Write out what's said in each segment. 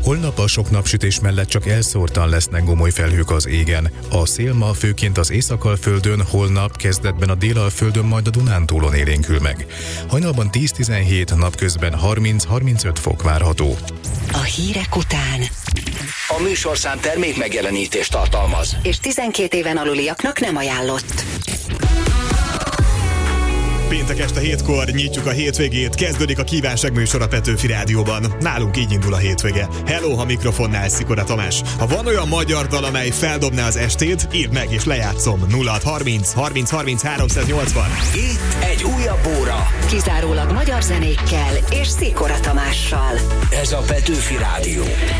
Holnap a sok napsütés mellett csak elszórtan lesznek gomoly felhők az égen. A szél ma főként az Észak-Alföldön, holnap kezdetben a Dél-Alföldön, majd a Dunántúlon élénkül meg. Hajnalban 10-17, napközben 30-35 fok várható. A hírek után A műsorszám termék megjelenítést tartalmaz, és 12 éven aluliaknak nem ajánlott. Péntek este 7-kor nyitjuk a hétvégét, kezdődik a kívánság műsor a Petőfi Rádióban. Nálunk így indul a hétvége. Hello, ha mikrofonnál Szikora Tamás. Ha van olyan magyar dal, amely feldobná az estét, írd meg és lejátszom. 0630 30 30 380. itt egy újabb óra. Kizárólag magyar zenékkel és Szikora Tamással. Ez a Petőfi Rádió.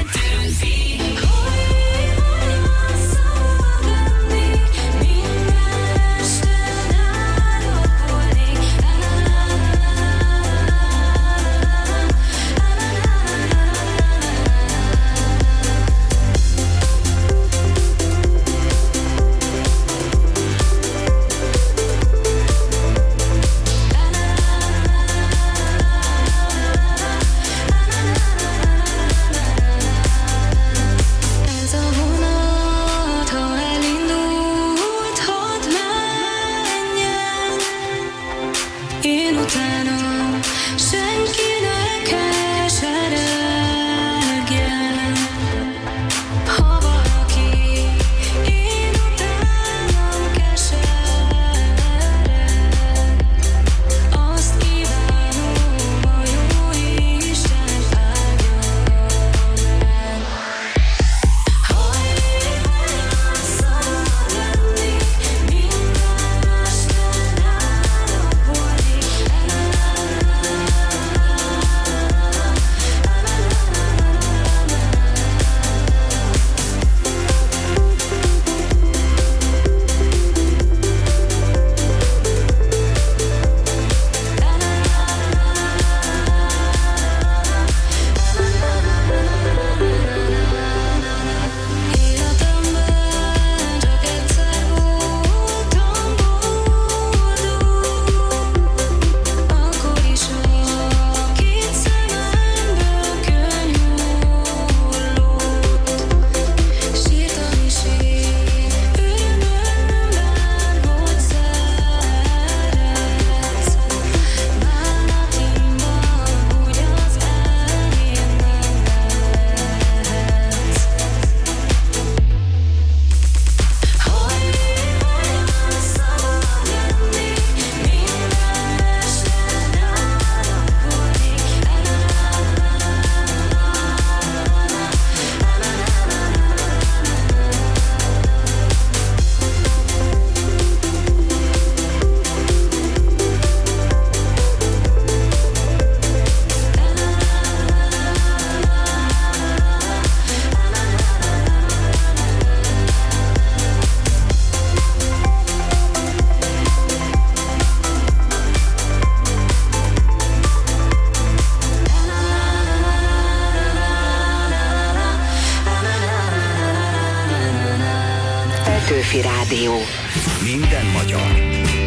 Petőfi Rádió. Minden magyar.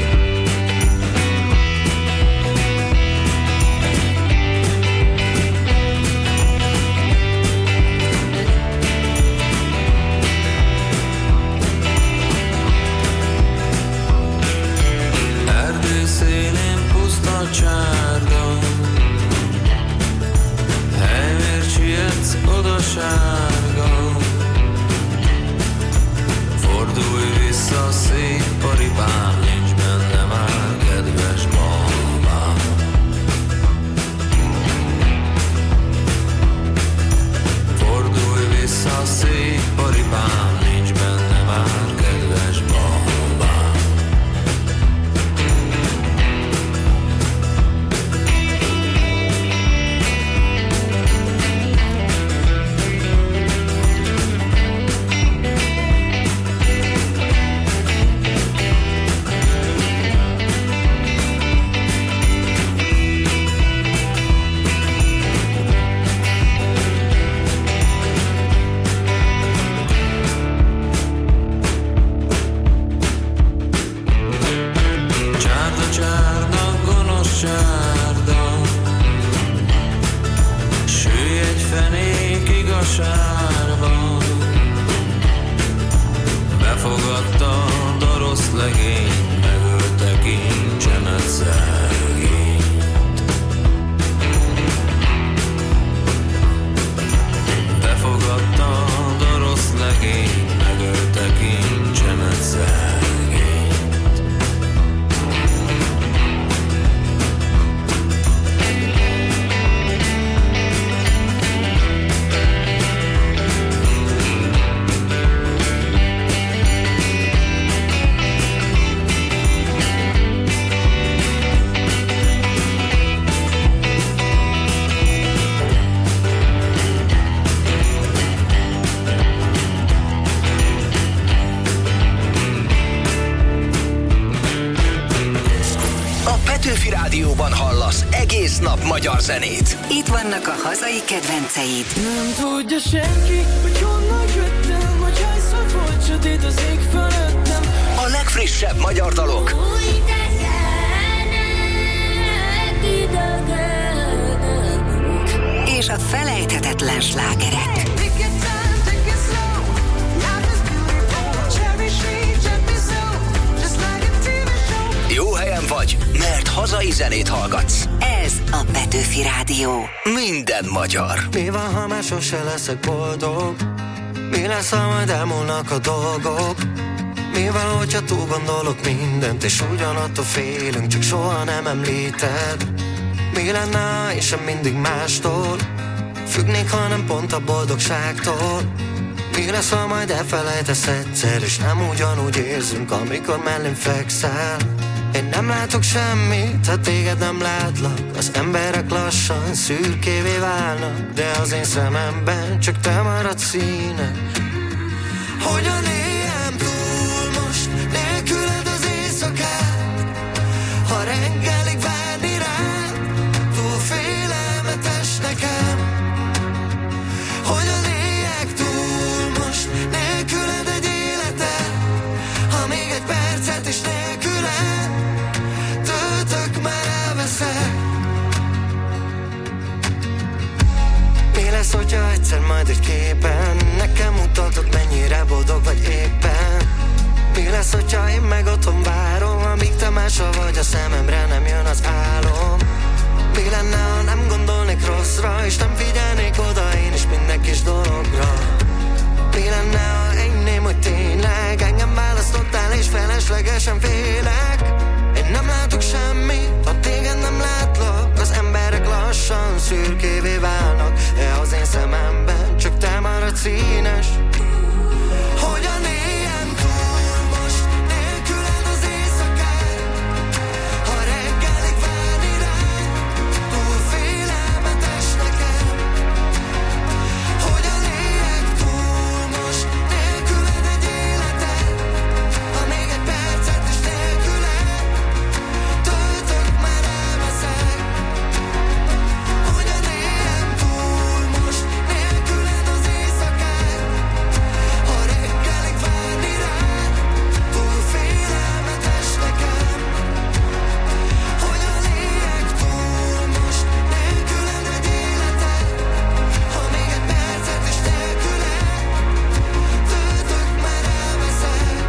Erdő szélén puszta csárda, helyért sietsz oda sárga. Fordulj vissza, szép paripám, nincs benne már kedves babám. Fordulj vissza, szép paripám, nincs benne már kedves babám. a sárban. Befogadtad a rossz legényt, megölte kincsemet szegényt. Befogadtad a rossz legényt, megölte kincsemet szegényt. Petőfi Rádióban hallasz egész nap magyar zenét. Itt vannak a hazai kedvenceid. Nem tudja senki, hogy honnan jöttem, hogy hányszor volt sötét az ég fölöttem. A legfrissebb magyar dalok. Úgy teszenek idegenek. És a felejthetetlen slágerek. Jó helyen vagy, mert hazai zenét hallgatsz. Ez a Petőfi Rádió. Minden magyar. Mi van, ha már sose leszek boldog? Mi lesz, ha majd elmúlnak a dolgok? Mi van, hogyha túl gondolok mindent, és ugyanattól félünk, csak soha nem említed? Mi lenne, ha én sem mindig mástól függnék, hanem pont a boldogságtól? Mi lesz, ha majd elfelejtesz egyszer, és nem ugyanúgy érzünk, amikor mellém fekszel? Én nem látok semmit, ha téged nem látlak. Az emberek lassan szürkévé válnak, de az én szememben csak te maradsz színes. Hogyan éljem túl most nélküled az éjszakát, ha reggelig várni rád túl félelmetes nekem? Hogyan éljek túl most nélküled egy életet, ha még egy percet is nélküled töltök, már elveszek. Mi lesz, hogyha egyszer majd egy képen nekem mutatod, mennyire boldog vagy éppen? Mi lesz, hogyha én meg otthon várom, amíg te máshol vagy, a szememre nem jön az álom? Mi lenne, ha nem gondolnék rosszra, és nem figyelnék oda én is minden kis dologra? Mi lenne, ha enném, hogy tényleg engem választottál, és feleslegesen félek? Én nem látok semmit, ha téged nem látlak. Az emberek lassan szürkévé válnak, de az én szememben csak te maradsz színes. Hogyan éljem túl most nélküled az éjszakát, ha reggelig várni rád túl félelmetes nekem? Hogyan éljek túl most nélküled egy életet, ha még egy percet is nélküled töltök, már elveszek? Hogyan éljem túl most nélküled az éjszakát, ha reggelig várni rád túl félelmetes nekem? Hogyan éljek túl most nélküled egy életet, ha még egy percet is nélküled töltök, már elveszek?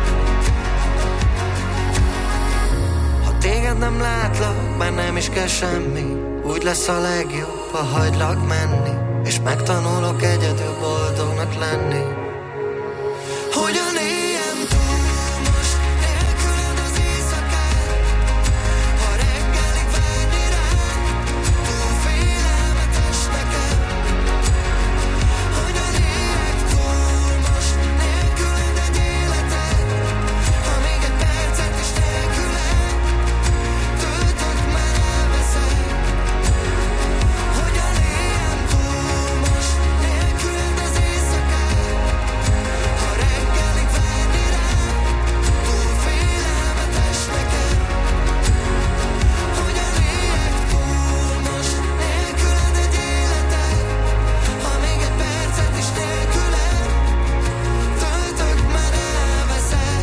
Ha téged nem látlak, már nem is kell semmi. Úgy lesz a legjobb, ha hagylak menni, és megtanulok egyedül boldognak lenni. Hogyan éljem túl most nélküled az éjszakát, ha reggelig várni rád túl félelmetes nekem? Hogyan éljek túl most nélküled egy életet, ha még egy percet is nélküled töltök, már elveszek? Hogyan éljem túl most nélküled az éjszakát, ha reggelig várni rád túl félelmetes nekem? Hogyan éljek túl most nélküled egy életet, ha még egy percet is nélküled töltök, már elveszek?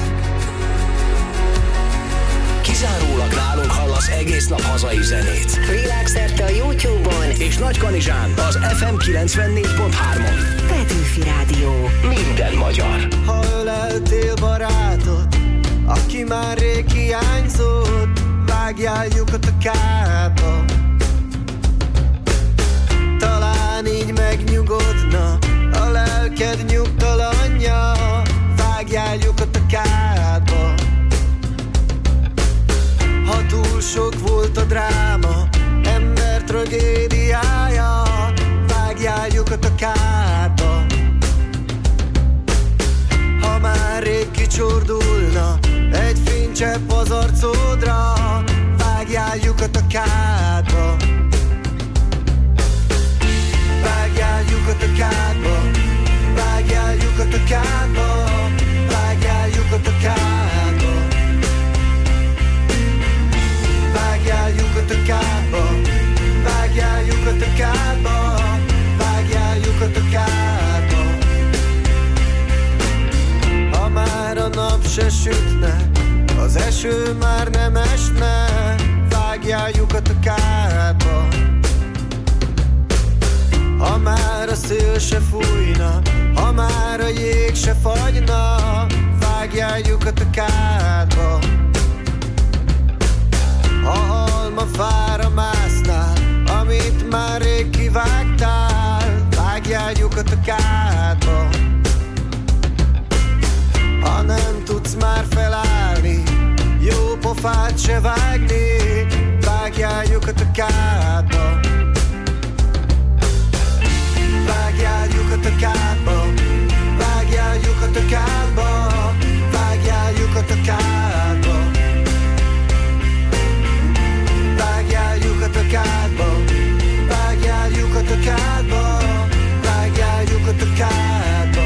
Kizárólag nálunk hallasz egész nap hazai zenét. Világszerte a YouTube-on. És Nagykanizsán az FM 94.3-on. lelked nyugtalanja, vágjál lyukat a kádba. Ha túl sok volt a dráma, ember tragédiája, vágjál lyukat a kádba. Ha már rég kicsordulna egy fénycsepp az arcodra, vágjál lyukat a kádba. Vágjál lyukat a kádba, vágjál lyukat a kádba, vágjál lyukat a kádba. Vágjál lyukat a kádba, vágjál lyukat a kádba, vágjál lyukat a kádba. Ha már a nap se sütne, az eső már nem esne, vágjál lyukat a kádba. Ha már a szél se fújna, ha már a jég se fagyna, vágjál lyukat a kádba. Ha almafára másznál, amit már rég kivágtál, vágjál lyukat a kádba. Ha nem tudsz már felállni, jó pofát se vágni, vágjál lyukat a kádba. Vágjál lyukat a kádba, vágjál lyukat a kádba, vágjál lyukat a kádba. Vágjál lyukat a kádba, vágjál lyukat a kádba, vágjál lyukat a kádba.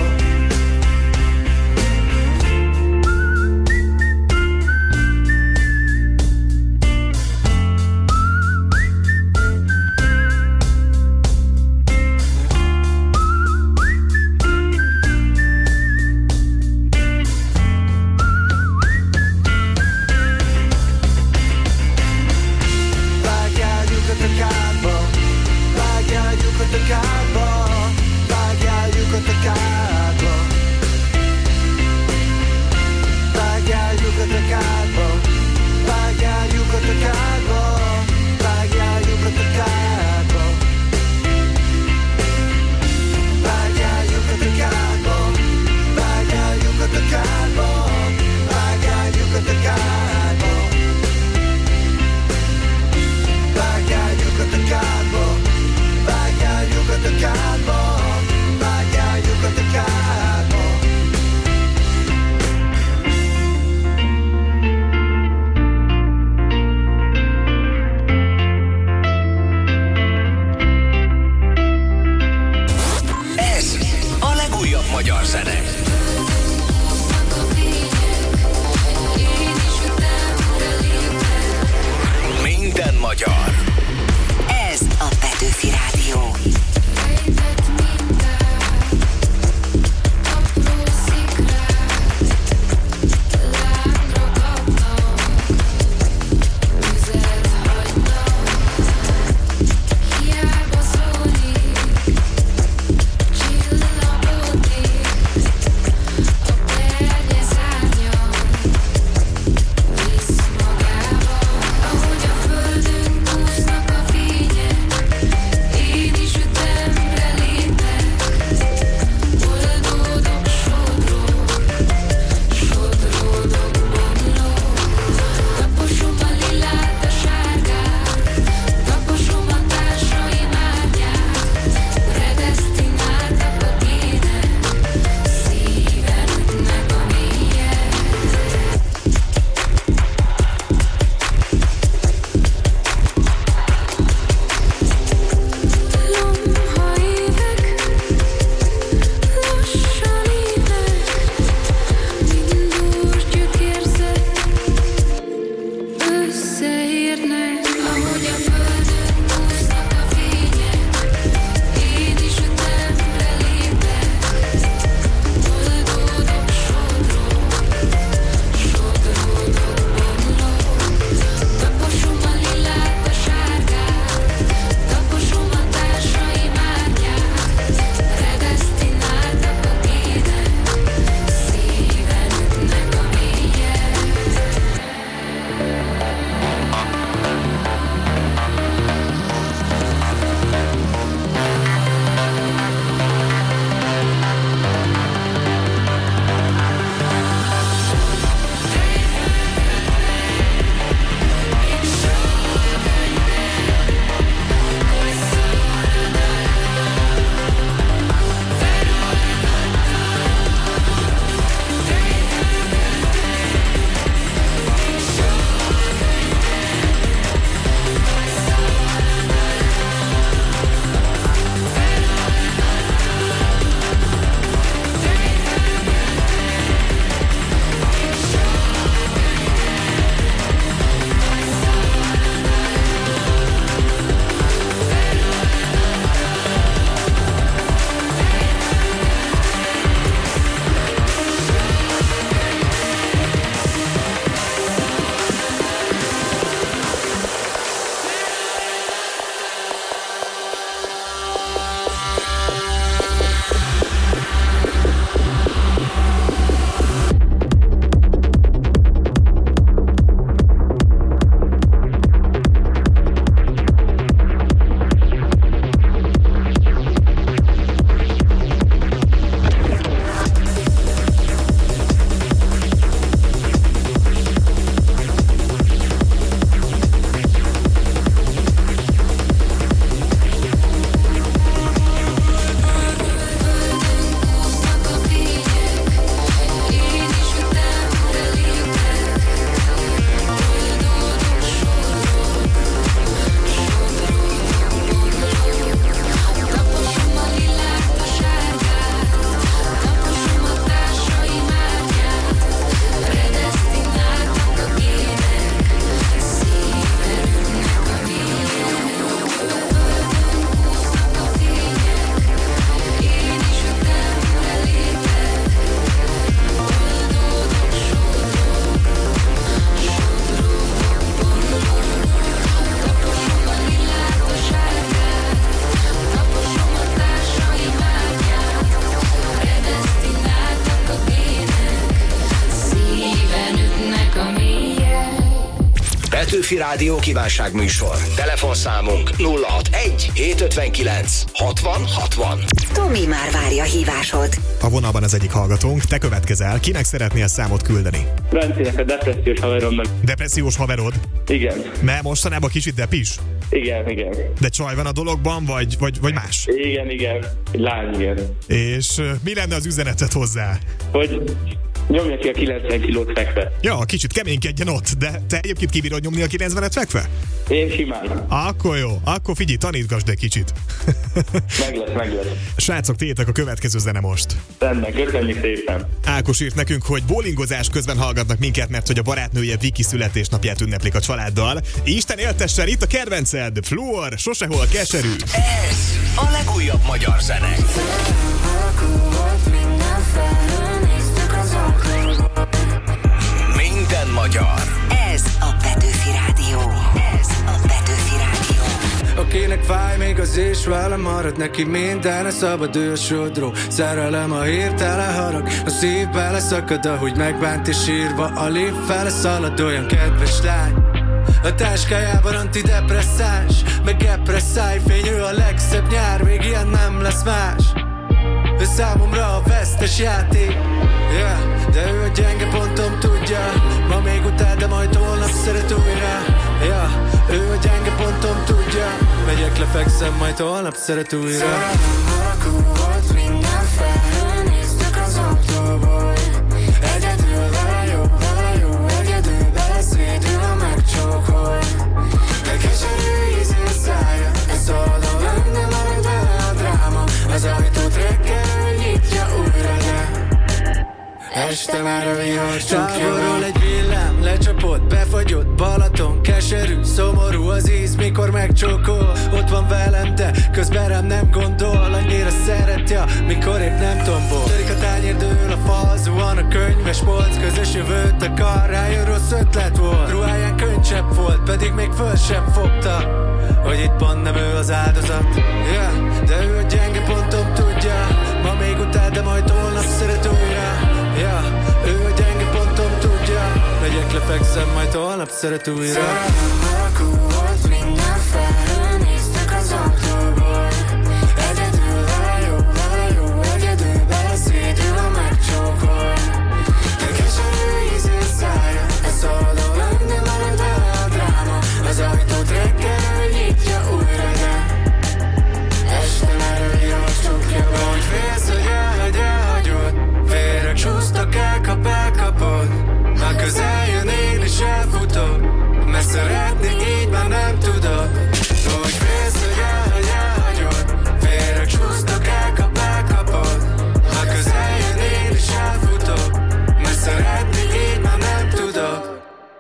Petőfi Rádió kívánságműsor. Telefonszámunk 061 759 60 60. Tomi már várja hívásod. A vonalban az egyik hallgatónk, te következel. Kinek szeretnél számot küldeni? Bencinek a depressziós haveromnak. Depressziós haverod? Igen. Mert mostanában kicsit depis? Igen. De csaj van a dologban, vagy más? Igen. Lány, igen. És mi lenne az üzenetet hozzá? Hogy nyomja ki a 90 kilót fekve. Ja, kicsit keménykedjen ott, de te egyébként kibírod nyomni a 90-et fekve? Én simán. Akkor jó, akkor figyelj, tanítgasd egy kicsit. Meg lesz. Srácok, tiétek a következő zene most. Rendben, köszönjük szépen. Ákos írt nekünk, hogy bowlingozás közben hallgatnak minket, mert hogy a barátnője Viki születésnapját ünneplik a családdal. Isten éltessen, itt a kedvenced, Fluor, sosehol keserű. Ez a legújabb magyar zene. Minden magyar. Ez a Petőfi Rádió. Akinek fáj még az és velem marad, neki minden a szabad ő a sodró. Szerelem a hirtelen harag, a szív beleszakad, ahogy megbánt és írva a lép fele szalad, olyan kedves lány. A táskájában antidepresszáns, meg epresszáj, fényű a legszebb nyár, még ilyen nem lesz más. Ő számomra a vesztes játék, yeah, de ő a gyenge pontom tudja. Ma még utál, de majd holnap szeret újra, yeah, ő a gyenge pontom tudja. Megyek, lefekszem, majd holnap szeret újra. Szerelem alakú volt, minden felnéztük az autóból. Egyedül vele jó, egyedül beleszédül a megcsókol. De keserű ízű a szája, ez oldal lenne, marad vele a dráma. Az ajtót reggel nyitja újra, de este már a vihar csukja. Távolról egy villám, lecsapott, befagyott, Balaton, keserű, szomorú az íz, mikor megcsókol. Ott van velem, de közben rám nem gondol. Annyira szeretja, mikor épp nem tombol. Törik a tányér, dől a fal, zuhan a könyves polc. Közös jövőt akar, rájön rossz ötlet volt. Ruháján könycsepp volt, pedig még föl sem fogta, hogy itt pont nem ő az áldozat, yeah, de ő a gyenge pontom tudja. Ma még utál, de majd holnap szeret újra, yeah, ő a gyenge pontom tudja. Megyek, lefekszem, majd holnap szeret újra. Szerelem alakú volt, minden felnéztük az autóból. Egyedül vele jó, egyedül beleszédül a megcsókol. De keserű ízű szája, ez oldal lenne, marad vele a dráma. Az ajtót reggel nyitja újra, de este már a vihar csukja be. Hogy félsz, hogy elhagyod, vérek csúsztak, elkapod. Ha közel jön, én is elfutok, mert szeretni így már nem tudok. Hogy félsz, hogy elhagyod, vérek csúsztak, elkapod. Ha közel jön, én is elfutok, mert szeretni így már nem tudok.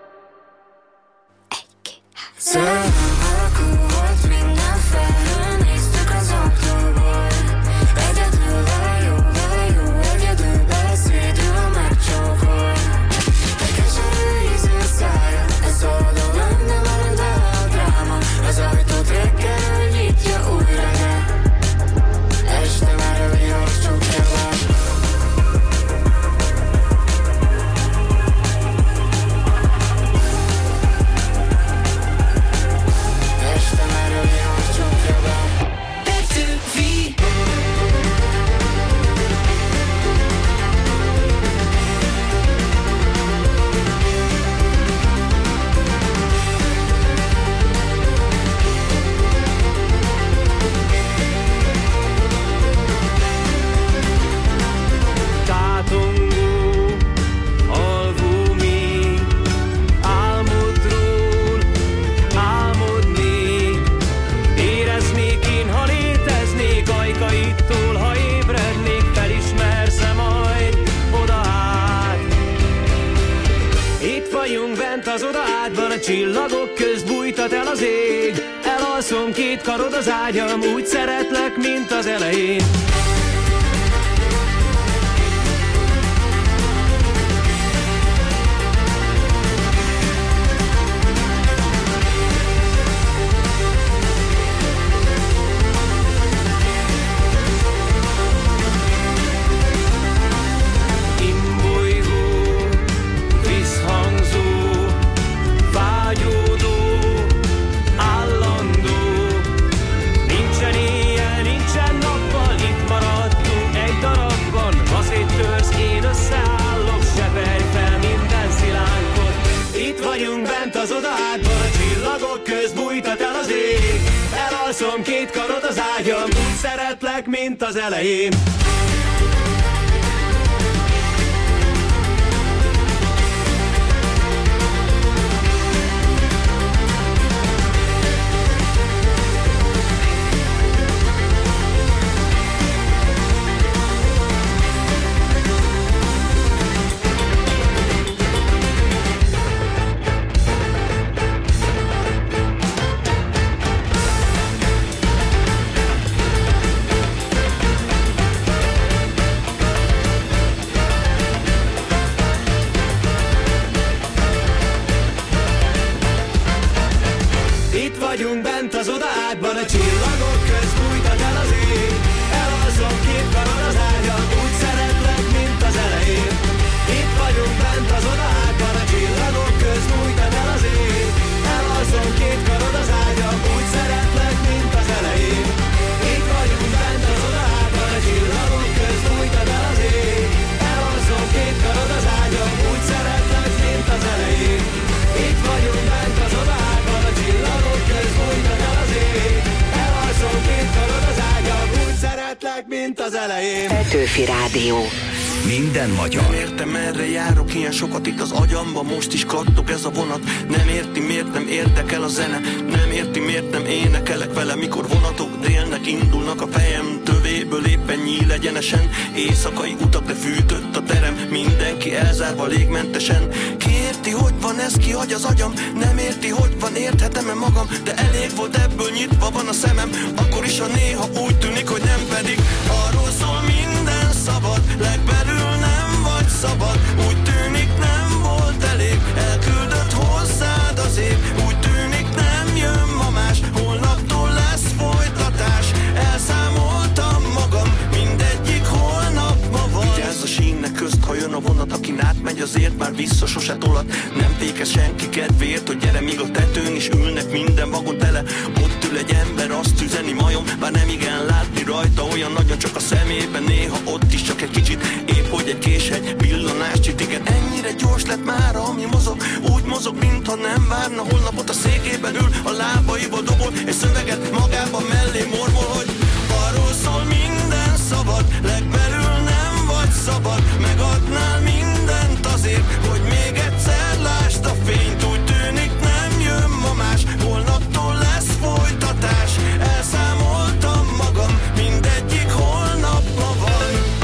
Szerelem alakú volt, minden felnéztük az autóból. Egyedül vele jó, egyedül beleszédül a megcsókol. De keserű ízű a szája, ez oldal lenne, marad vele a dráma. Az ajtót reggel nyitja újra, de este már a vihar csukja be. Az oda ágyban a csillagok közt bújtat el az ég. Elalszom, két karod az ágyam, úgy szeretlek, mint az elején. Imbolygó, visszhangzó, vágyódó elalszom két karod az ágyam, úgy szeretlek, mint az elején. Vagyunk bent az odaágyban, a csillagok közt bújtat el az ég. Elalszom két karod az ágyam, úgy szeretlek, mint az elején. Itt vagyunk bent az odaágyban, a csillagok közt bújtat el az ég. Elalszom két karod az ágyam, úgy szeretlek, mint az elején. Itt vagyunk bent az odaágyban, a csillagok közt bújtat el az ég. Elalszom két karod az ágyam, úgy szeretlek, mint az elején. Itt vagyunk bent az odaágyban, a csillagok közt bújtat el az ég. Elalszom két karod az ágyam, úgy szeretlek, mint az elején. Petőfi Rádió. Minden magyar. Nem értem, merre járok, ilyen sokat itt az agyamba, most is kattog ez a vonat. Nem érti, miért nem érdekel a zene. Nem érti, miért nem énekelek vele, mikor vonatok délnek indulnak a fejem tövéből, éppen nyíl egyenesen. Éjszakai utak, de fűtött a terem, mindenki elzárva légmentesen. Ki érti, hogy van ez, ki hagy az agyam? Nem érti, hogy van, érthetem-e magam? De elég volt, ebből nyitva van a szemem. Akkor is, ha néha úgy tűnik, hogy nem, pedig arról szól minden szabad. Legbelül nem vagy szabad, úgy tűnik nem volt elég. Elküldött hozzád az év, úgy tűnik nem jön ma más. Holnaptól lesz folytatás, elszámoltam magam, mindegyik holnap ma van. Vigyázz a sínnek közt, ha jön a vonat, akin átmegy azért már vissza sose tolat. Nem fékez senki kedvéért, hogy gyere, míg a tetőn is ülnek minden vagon tele. Ott ül egy ember, azt üzeni majom, bár nem igen látni rajta olyan nagyon, csak a szemében néha ott is csak egy kicsit. Épp hogy egy késhegy, villanás csitiket. Ennyire gyors lett már, ami mozog, úgy mozog, mintha nem várna holnapot. A székében ül, a lábaiba dobol, és szöveget magában mellé mormol, hogy arról szól minden szabad. Legbelül nem vagy szabad, megadnál mindent azért, hogy még egyszer lásd a fényt. Úgy tűnik nem jön ma más, holnaptól lesz folytatás. Elszámoltam magam, mindegyik holnap ma van.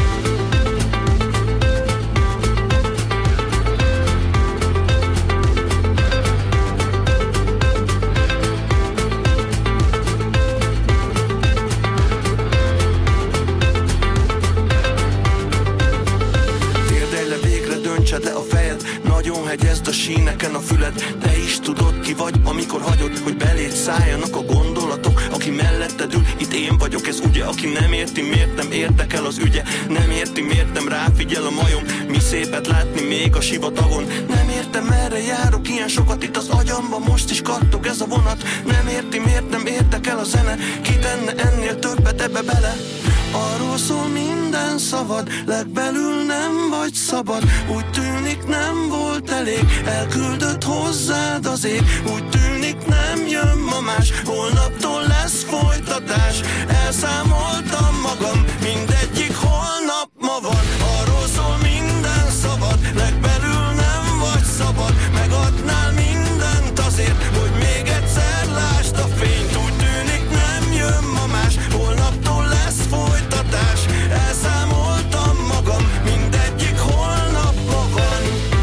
Le a fejed, nagyon hegyezd a síneken a füled. Te is tudod, ki vagy, amikor hagyod, hogy beléd szálljanak a gondolatok. Aki melletted ül, itt én vagyok, ez ugye. Aki nem érti, miért nem érdekel az ügye. Nem érti, miért nem ráfigyel a majom. Mi szépet látni még a sivatagon. Nem értem, merre járok, ilyen sokat itt az agyamba, most is kattog ez a vonat. Nem érti, miért nem érdekel a zene. Ki tenne ennél többet ebbe bele? Arról szól minden szavad, legbelül nem vagy szabad. Úgy tűnik nem volt elég, elküldött hozzád az ég. Úgy tűnik nem jön ma más, holnaptól lesz folytatás. Elszámoltam magam, mindegyik holnap ma van. Arról szól minden szavad, legbelül nem vagy szabad. Megadnál mindent azért, hogy még egyszer lásd a fényt. Úgy tűnik nem jön ma más, holnaptól lesz folytatás. Elszámoltam magam, mindegyik holnap ma van.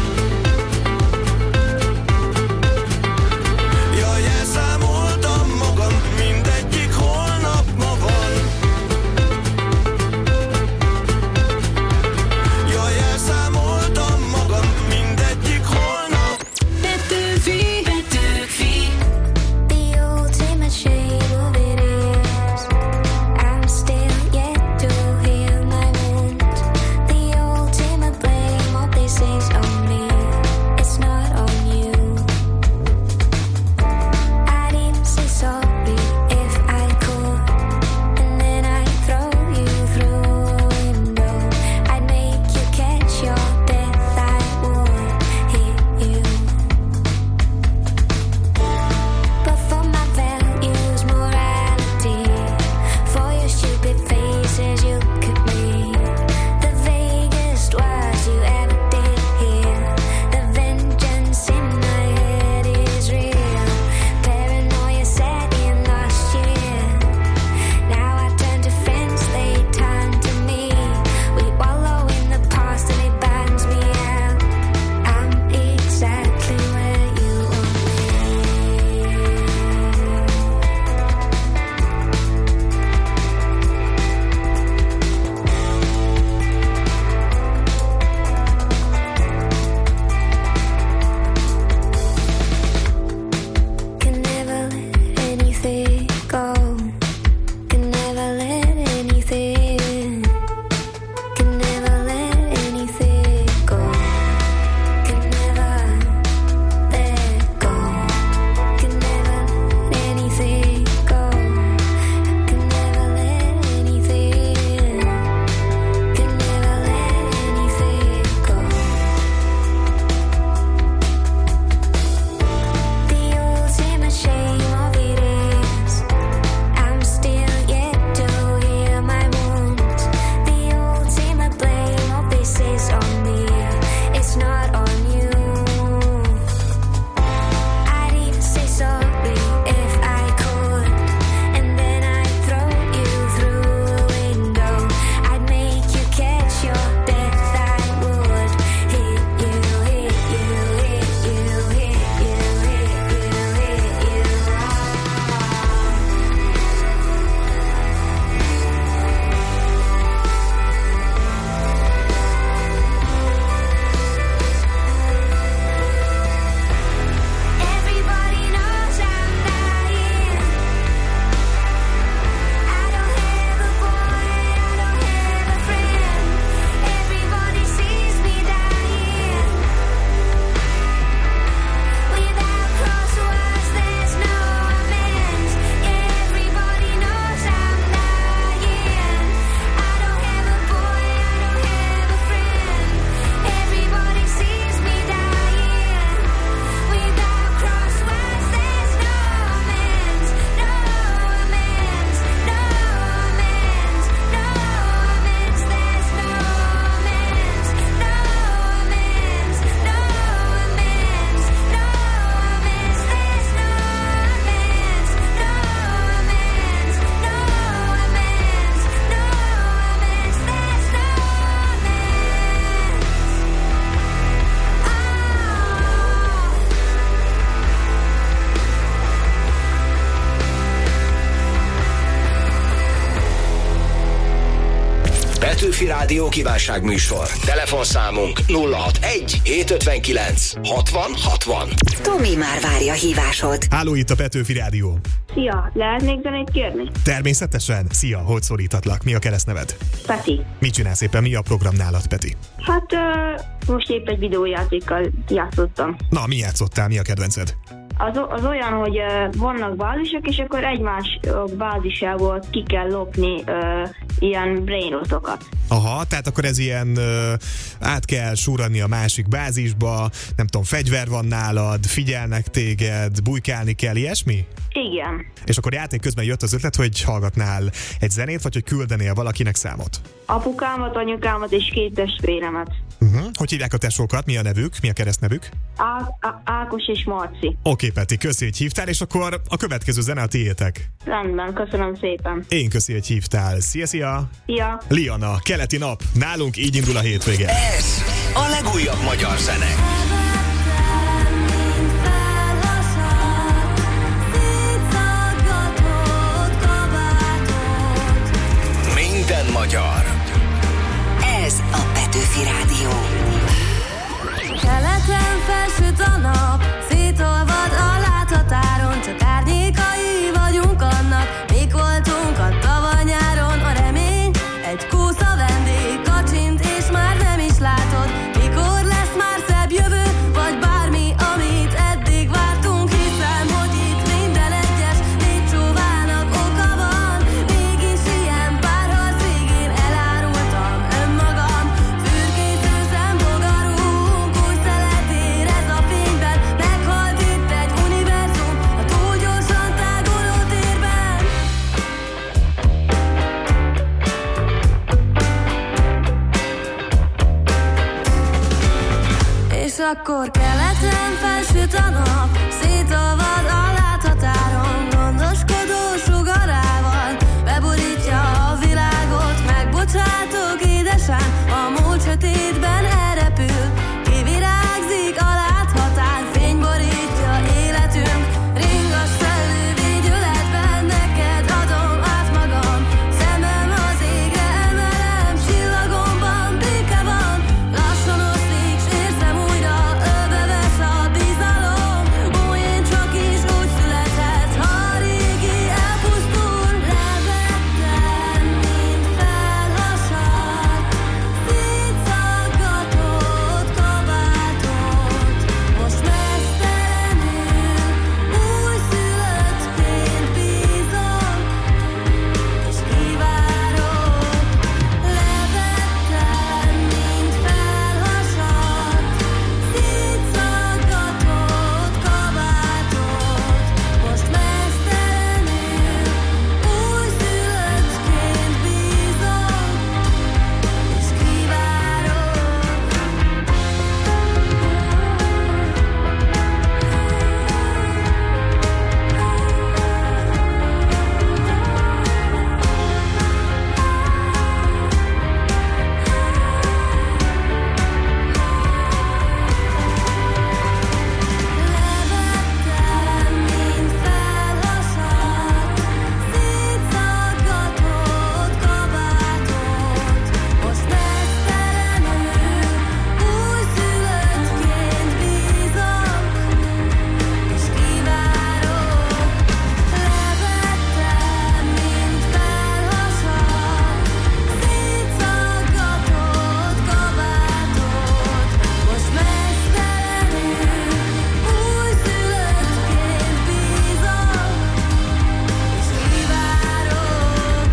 Jaj, elszámoltam magam, mindegyik holnap ma van. Petőfi Rádió kívánságműsor. Telefonszámunk 061 759 60 60. Tomi már várja a hívásod. Háló, itt a Petőfi Rádió. Szia, lehetnék zenét kérni? Természetesen. Szia, hogy szólíthatlak? Mi a keresztneved? Peti. Mit csinálsz éppen? Mi a program nálad, Peti? Hát most épp egy videójátékkal játszottam. Na, mi játszottál? Mi a kedvenced? Az olyan, hogy vannak bázisok, és akkor egymás bázisából ki kell lopni ilyen brainrotokat. Aha, tehát akkor ez ilyen át kell súrani a másik bázisba, nem tudom, fegyver van nálad, figyelnek téged, bujkálni kell, ilyesmi? Igen. És akkor játék közben jött az ötlet, hogy hallgatnál egy zenét, vagy hogy küldenél valakinek számot? Apukámat, anyukámat és 2 testvéremet. Hogy hívják a tesókat? Mi a nevük? Mi a keresztnevük? Ákos és Marci. Oké, Peti, köszi, hogy hívtál, és akkor a következő zene a tiétek. Rendben, köszönöm szépen. Én köszi, hogy hívtál. Szia, szia! Szia! Liana, keleti nap. Nálunk így indul a hétvége. Ez a legújabb magyar zene. Minden magyar. Ez a Petőfi Rádió. Keleten felsüt a nap, szétolvad a láthatáron, csak árnyékai vagyunk annak, mik voltunk a tavaly-nyáron. A remény egy kúsza vendég, kacsint és már nem is látod, mikor lesz már szebb jövő, vagy bármi, amit eddig vártunk. Hiszem, hogy itt minden egyes létcsóvának oka van, mégis ilyen párharc végén elárultam önmagam. Fürkésző szembogarunk, úgy szelet érez a fényben, meghalt itt egy univerzum a túl gyorsan táguló térben. És akkor keleten felsüt a nap, szétolvad a láthatáron, gondoskodó sugarával beborítja a világot. Megbocsátok, édesem, a múlt sötétben elrepül, kivirágzik a láthatár, fény borítja életünk. Ringas szellő végyületben neked adom át magam, szemem az égre emelem, csillagomban béke van. Lassan oszlik, s érzem újra, ölbevesz a bizalom. Ó, én csak is úgy született, ha a régi elpusztul. Levettem, mint felhasadt, szétszaggatott kabátot. Most mesztelenül, újszülöttként bízom, és kivárok. Levettem, mint felhasadt, szétszaggatott kabátot. Most mesztelenül, újszülöttként bízom, és Levettem, mint felhasadt, szétszaggatott kabátot. Most mesztelenül, újszülöttként bízom, és kivárok. Levettem, mint felhasadt, szétszaggatott kabátot. Most mesztelenül, újszülöttként bízom, és kivárok,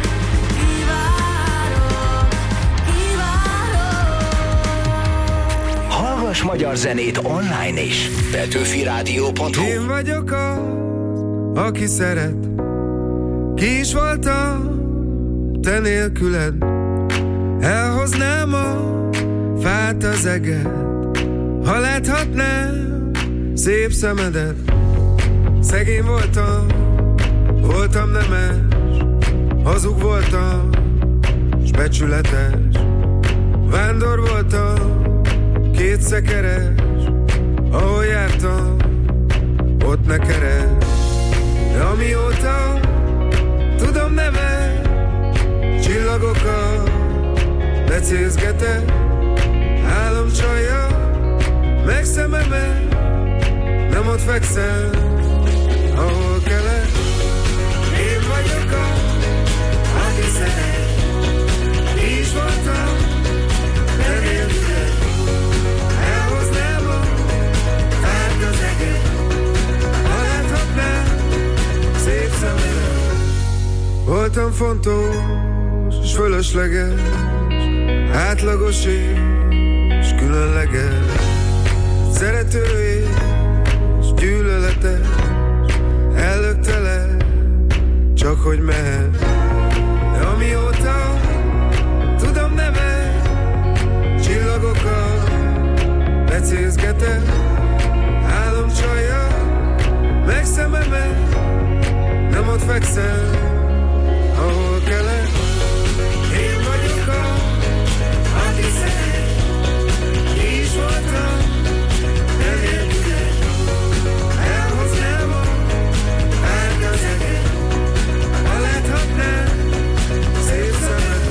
kivárok. Hallgass magyar zenét online is. petőfiradio.hu. Én vagyok az, aki szeret. Ki is voltam te nélküled. Elhoznám a fát az eget, ha láthatnám szép szemedet. Szegény voltam nemes, hazug voltam, s becsületes. Vándor voltam, kétszekeres, ahol jártam, ott ne keres. De amióta tudom nevet, csillagokat lecézgetek, álomcsalja, meg szememet, nem ott fekszem, ahol kelek. Én vagyok aki szeret, is voltam, de nélküled, elhoznám a fárt az eget, ha láthatnám szép szemedet. Voltam fontos és fölösleges, átlagos és különleges, szerető és gyűlöletes, ellöktelek, csak hogy mehet. De amióta tudom nevet, csillagokat lecézgetek, álomcsalja, meg szememet, nem ott fekszem, ahol kelek. Én vagyok aki szeret, is voltam, de nélküled, elhoznám a fárt az eget, ha láthatnám szép szemed.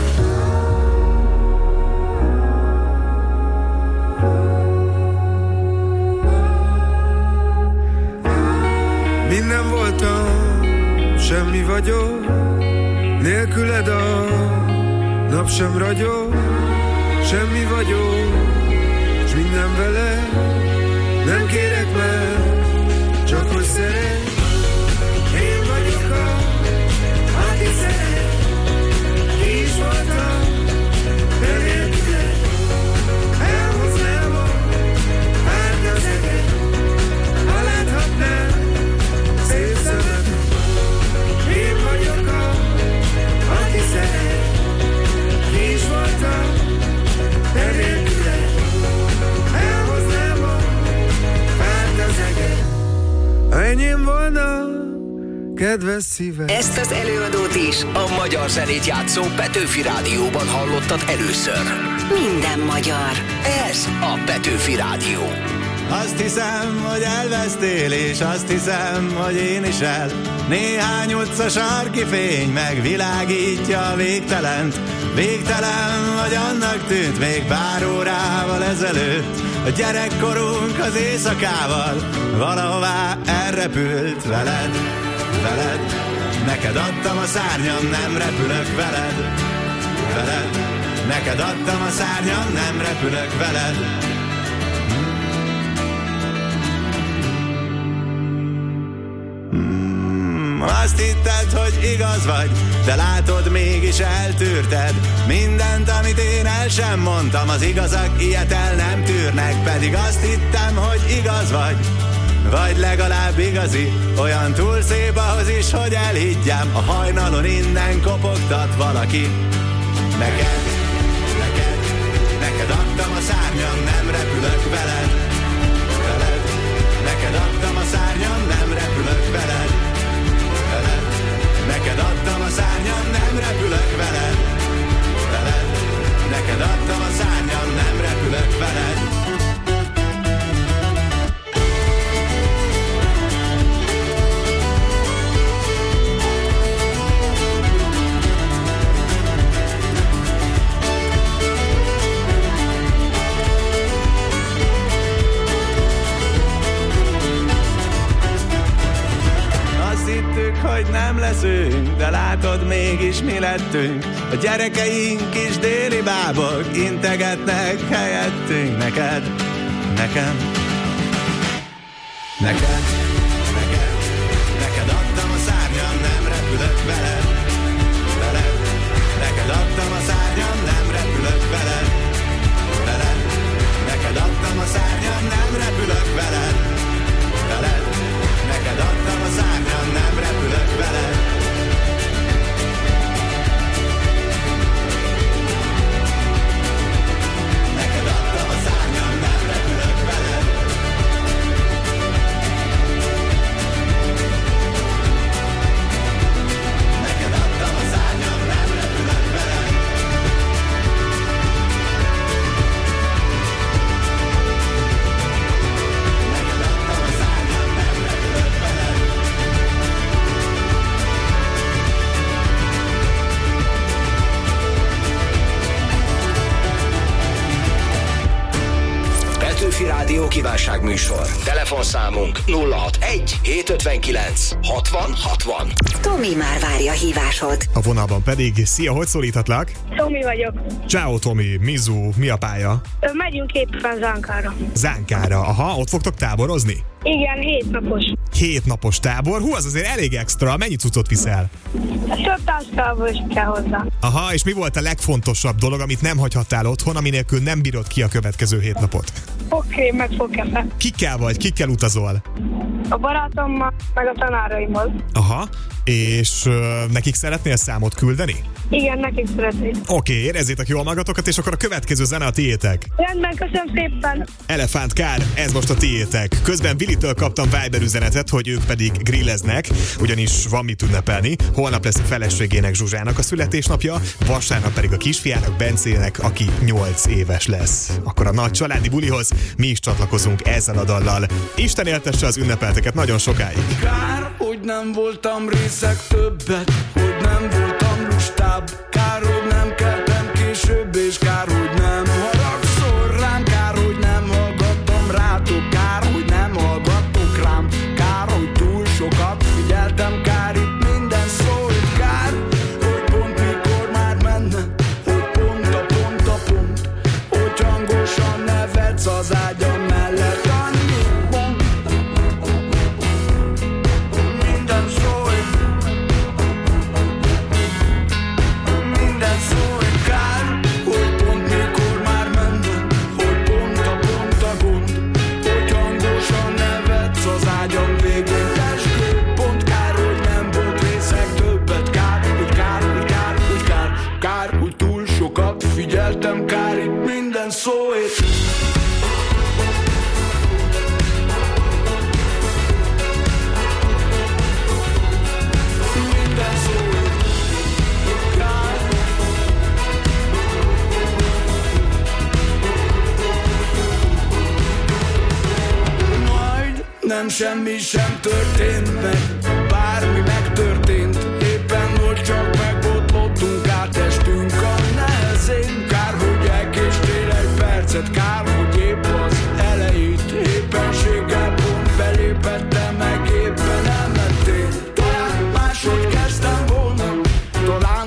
Minden voltam, semmi vagyok, nélküled a nap sem ragyog, semmi vagyok, s minden vele, nem kérek meg, csak hogy szeret. Én vagyok aki szeret, is voltam, de nélküled, elhoznám a fárt az eget, ha láthatnám szép szemed. Én vagyok aki szeret, is voltam, de nélküled, elhoznám a fárt az eget, ha enyém volna kedves szívem. Ezt az előadót is a magyar zenét játszó Petőfi Rádióban hallottad először. Minden magyar. Ez a Petőfi Rádió. Azt hiszem, hogy elvesztél, és azt hiszem, hogy én is el. Néhány utca sarki fény megvilágítja a végtelent. Végtelen vagy annak tűnt még pár órával ezelőtt. A gyerekkorunk az éjszakával valahová elrepült veled, veled. Neked adtam a szárnyam, nem repülök veled, veled. Neked adtam a szárnyam, nem repülök veled. Azt hitted, hogy igaz vagy, de látod, mégis eltűrted mindent, amit én el sem mondtam. Az igazak ilyet el nem tűrnek, pedig azt hittem, hogy igaz vagy legalább igazi. Olyan túl szép ahhoz is, hogy elhiggyem, a hajnalon innen kopogtat valaki. Neked adtam a szárnyam, nem repülök veled, veled. Neked adtam a szárnyam, nem repülök veled, veled. Neked adtam a szárnyam, nem repülök veled, veled. Neked adtam a szárnyam, nem repülök veled. Hogy nem leszünk, de látod, mégis mi lettünk. A gyerekeink is déli bábok integetnek helyettünk. Neked, nekem, neked, neked, neked adtam a szárnyam, nem repülök veled, veled. Neked adtam a szárnyam, nem repülök veled, veled. Neked adtam a szárnyam, nem repülök veled, veled. Neked adtam a szárnyam, nem repülök veled. Neked adtam a szárnyam, nem repülök veled. Petőfi Rádió kívánságműsor. Telefonszámunk 061 759 60 60. Tomi már várja a hívásod. A vonalban pedig, szia, hogy szólíthatlak? Tomi vagyok. Ciao Tomi, Mizu, mi a pálya? Megyünk éppen Zánkára. Zánkára, aha, ott fogtok táborozni? Igen, 7 napos. 7 napos tábor, hú, az azért elég extra, mennyi cuccot viszel? Több táskával is kell hozzá. Aha, és mi volt a legfontosabb dolog, amit nem hagyhattál otthon, ami nélkül nem bírod ki a következő 7 napot? Oké, meg fogkefe. Kikkel utazol? A barátommal, meg a tanáraimmal. Aha, és nekik szeretnél számot küldeni? Igen, nekik szeretnék. Oké, érezzétek jól magatokat, és akkor a következő zene a tiétek. Rendben, köszönöm szépen. Elefánt Kár, ez most a tiétek. Közben Vilitől kaptam Viber üzenetet, hogy ők pedig grilleznek, ugyanis van mit ünnepelni. Holnap lesz a feleségének, Zsuzsának a születésnapja, vasárnap pedig a kisfiának, Bencének, aki 8 éves lesz. Akkor a nagy családi bulihoz mi is csatlakozunk ezzel a dallal. Isten éltesse az ünnepelteket nagyon sokáig. Kár, hogy nem voltam részeg többet, hogy nem voltam lustább. Kár, hogy nem keltem később, és kár, hogy nem haragszol rám. Kár, hogy nem hallgattam rátok, kár, hogy nem hallgattok rám. Kár, hogy túl sokat figyeltem, kár, itt minden szó, hogy kár, hogy pont mikor már menne, hogy pont, hogy hangosan nevetsz az ágyam mellett. Figyeltem, kár, itt minden szóért. Minden szóért. Kár. Majd nem semmi sem történt meg, bármi megtörtént, éppen hogy csak megbotlottunk, átestünk a nehezén. Kár, hogy elkéstél egy percet, kár, hogy épp az elejét éppenséggel pont belépettem, meg éppen elmentél. Talán máshogy kezdtem volna, talán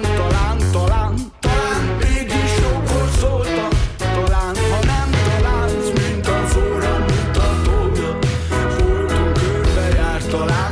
mégis jókor szóltam. Talán, ha nem találsz, mint az óra mutatója, voltunk körbejárt, talán.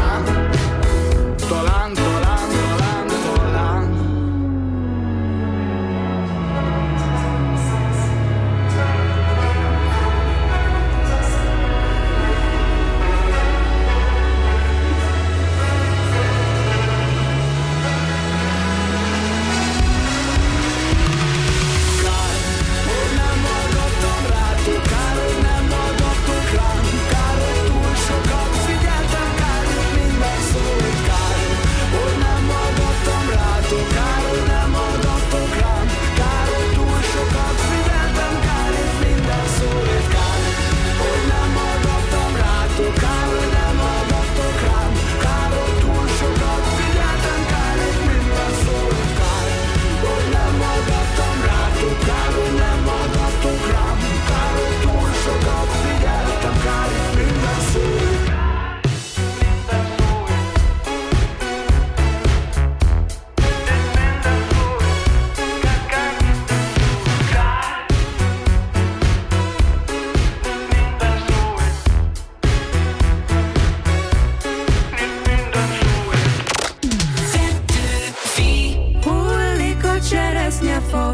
cseresznyefa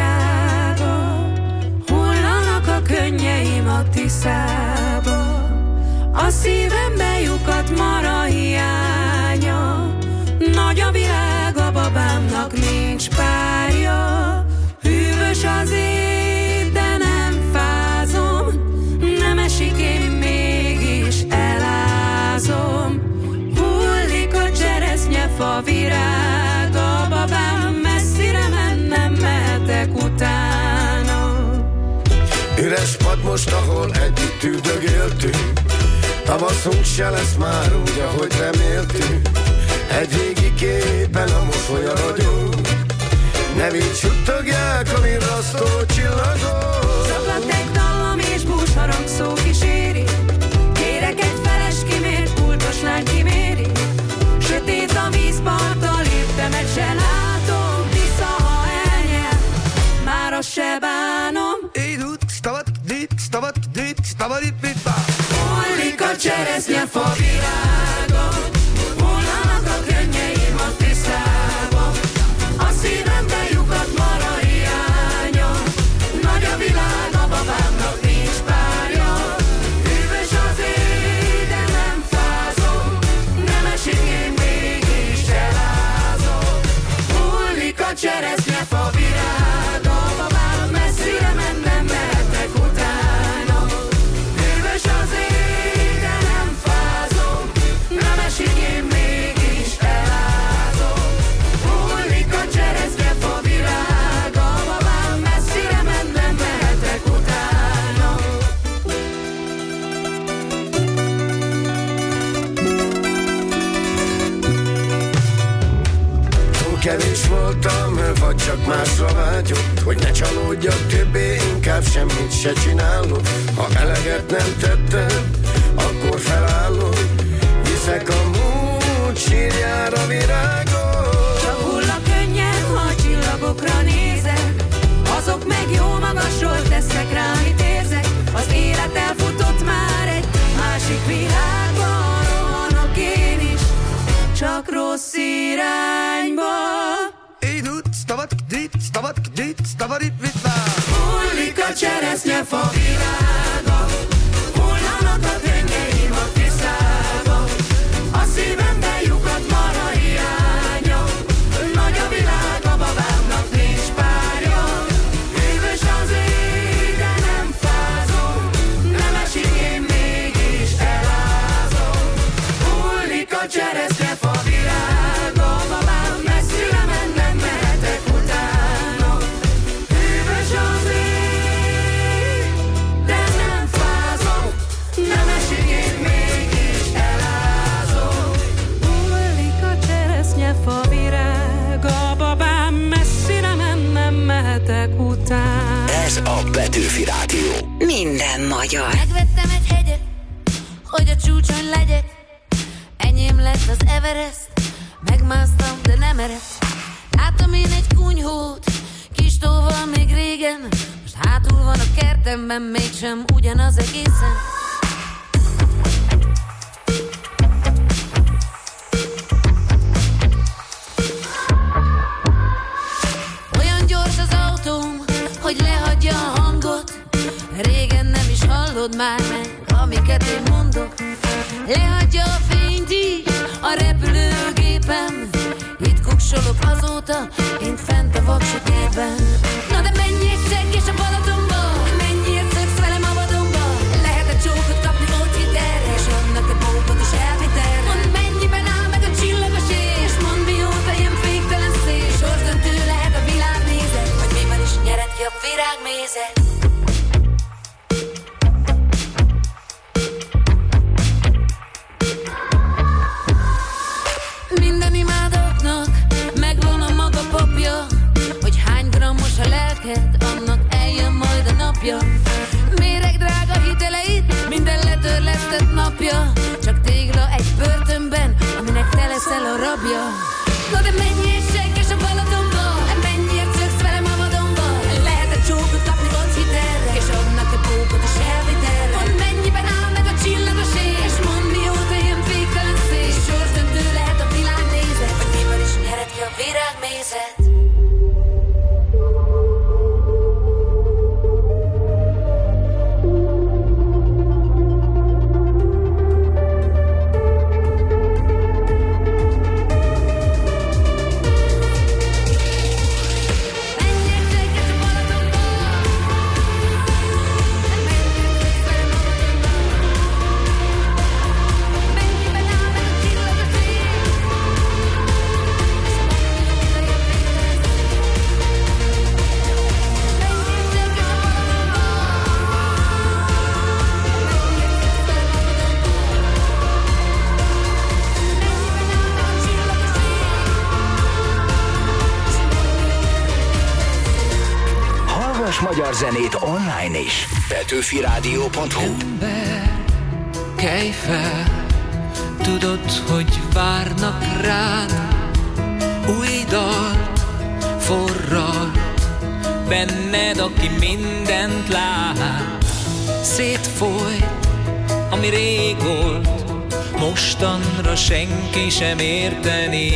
virága, hullanak a könnyeim a Tiszába. A szívembe lyukadt mara hiánya, nagy a világ, a babámnak nincs párja. Hűvös az év, de nem fázom, nem esik, én mégis elázom. Hullik a cseresznyefa virága, babám messzire mennem, mehetek utána. Üres pad most, ahol együtt üldögéltünk, tavaszunk se lesz már úgy, ahogy reméltünk. Egy régi képen a mosolya ragyog, ne vigy suttogják a virrasztó csillagok. Zaklat egy dallam és búsarok, Hullik a cseresznyefa virága, hullanak a könnyeim a tisztába, a szívembe lyukat mar a hiánya, nagy a világ, a babámnak nincs párja. Hűvös az ég, de nem fázom, nem esik, én mégis elázom. Hullik a cseresznyefa virága, babám messzire mennem, mehetek utána. Hűvös az ég, de nem fázom, nem esik, én mégis elázom. Hullik a cseresznyefa virága, babám messzire mennem, mehetek utána. Túl kevés voltam, vagy csak másra vágyott, hogy ne csalódjak többé, inkább semmit se csinálok. Ha eleget nem tettem, akkor felállok, viszek a múlt sírjára virágot. Csak hull a könnyem, ha a csillagokra nézek, azok meg jó magasról tesznek rá, amit érzek. Az élet elfutott már egy másik világban, rohanok én is, csak rossz irányba. Hullik a cseresznyefa virága, hullanak a könnyeim a tisztába, a szívembe lyukat mar a hiánya, nagy a világ, a babámnak nincs párja. Hűvös az ég, de nem fázom, nem esik, én mégis elázom. Hullik a cseresznyefa virága, babám messzire mennem, mehetek utána. Hűvös az ég, de nem fázom, nem esik, én mégis elázom. Hullik a cseresznyefa virága, babám messzire mennem, mehetek után. Ez a Petőfi Rádió. Minden magyar. Megvettem egy hegyet, hogy a csúcson legyek, enyém lett az Everest, megmásztam, de nem eredt. Láttam én egy kunyhót, kis tóval még régen, most hátul van a kertemben, mégsem ugyanaz egészen. Olyan gyors az autóm, hogy lehagyja a hangot, régen nem is hallod már meg, amiket én mondok. Lehagyja a fényt is a repülőgépem, itt kuksolok azóta, én fent a vaksötétben. Na de menjél csak és a Balatonba, menjél szöksz velem a vadonba, lehet egy csókot kapni ott hit erre, és annak a bókot is elvitt erre. Mondd mennyiben áll meg a csillagos ég, és mondd mióta ilyen féktelen szél, sorsdöntő lehet a világnézet, vagy miben is nyered ki a virágmézet. Minden imádóknak megvan a maga papja, hogy hány grammos a lelked, annak eljön majd a napja. Méreg drága hiteleit, minden letörlesztett napja, csak tégla egy börtönben, aminek te leszel a rabja. Na de menjél senkes a Balatonba, menjél szöksz velem a vadonba, lehet egy csókot kapni ott hit erre, és annak a bókot is elvitt erre. Mondd mennyiben áll meg a csillagos ég, és mondd mióta ilyen féktelen szél, sorsdöntő lehet a világnézet, vagy miből is nyered ki a virágmézet. Magyar zenét online is. Petőfirádió.hu. Ember, kelj fel, tudod, hogy várnak rád. Új dal forrad benned, aki mindent lát. szétfolyt, ami rég volt, mostanra senki sem értené.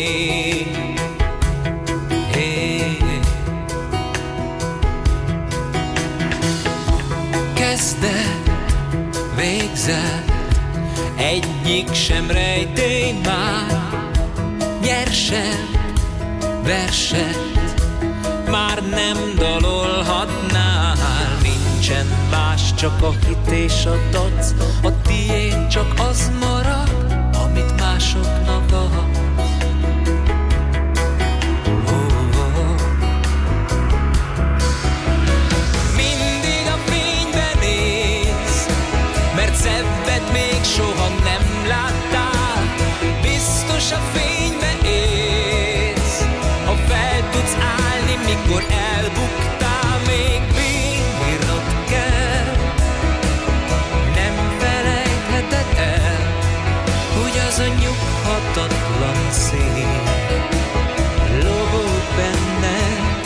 Kezdet, végzett, egyik sem rejtély már. Nyersen, verset már nem dalolhatnál. Nincsen más, csak a hit és a dac, a tiéd csak az marad, amit másoknak adsz. Mindig a fénybe néz, mert szebbet még soha nem láttál. Biztos a fénybe élsz, ha fel tudsz állni, mikor elbuktál, még bírnod kell. Nem felejtheted el, hogy az a nyughatatlan szél lobog benned.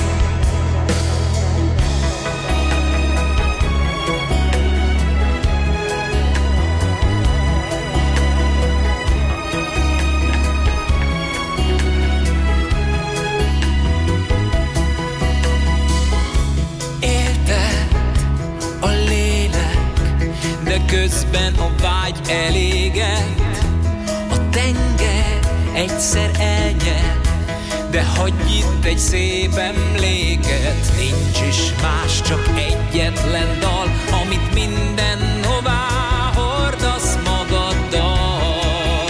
De közben a vágy elégett, a tenger egyszer elnyer, de hagyj itt egy szép emléket. Nincs is más, csak egyetlen dal, amit mindenhová hordasz magaddal.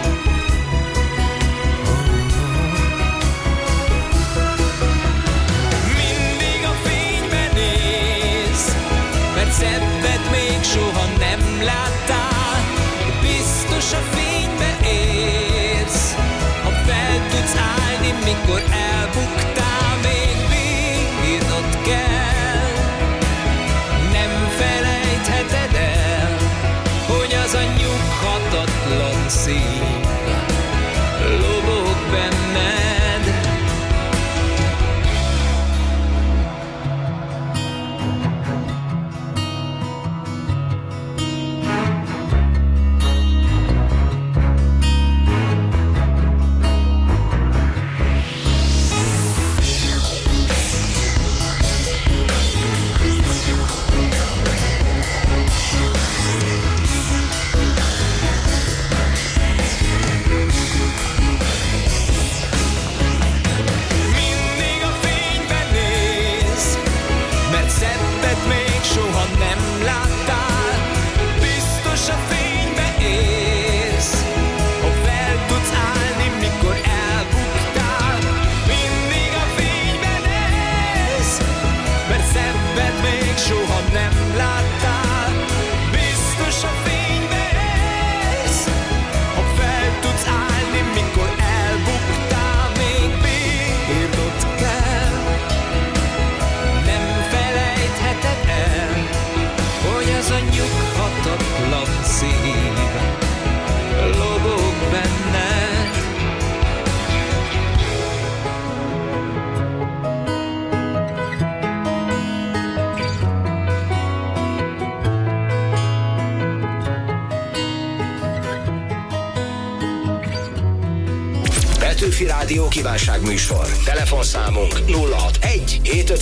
Mindig a fénybe néz, mert szebbet még soha nem láttál. Biztos a fénybe érsz, ha fel tudsz állni, mikor elbuktál, még bírnod kell. Nem felejtheted el, hogy az a nyughatatlan szív lobog benned. Petőfi Rádió kívánságműsor. Telefonszámunk 061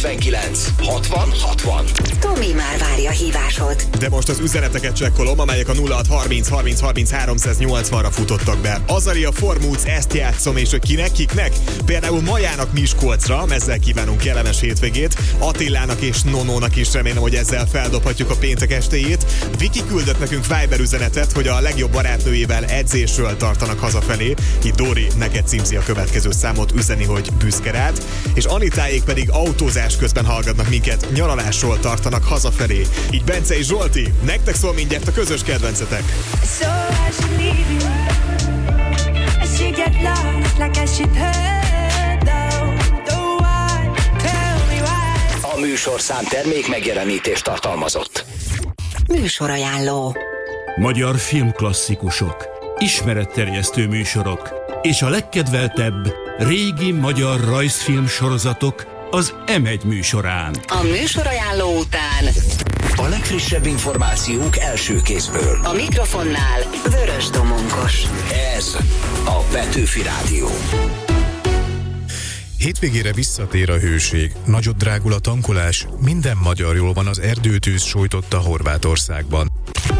759 60 60. Tomi már várja hívásod. De most az üzeneteket csekkolom, amelyek a 0630 30 30 380-ra futottak be. Azaria Formúc, ezt játszom, és hogy kinek, kiknek? Például Majának Miskolcra, ezzel kívánunk kellemes hétvégét. Attilának és Nonónak is, remélem, hogy ezzel feldobhatjuk a péntek estéjét. Viki küldött nekünk Viber üzenetet, hogy a legjobb barátnőjével edzésről tartanak hazafelé. Itt Dóri neked címzi a következő számot, üzeni, hogy büszke rád. És Anitáék pedig autózás közben hallgatnak minket, nyaralásról tartanak hazafelé. Így Bence és Zsolti, nektek szól mindjárt a közös kedvencetek. So I should leave you, I should get lost like I should hurt though why, tell me why. A műsorszám termék megjelenítést tartalmazott. Műsorajánló. Magyar filmklasszikusok, ismeretterjesztő műsorok és a legkedveltebb régi magyar rajzfilm sorozatok az M1 műsorán. A műsorajánló után a legfrissebb információk első kézből. A mikrofonnál Vörös Domongos. Ez a Petőfi Rádió. Hétvégére visszatér a hőség, nagyot drágul a tankolás, minden magyar jól van, az erdőtűz sújtotta Horvátországban.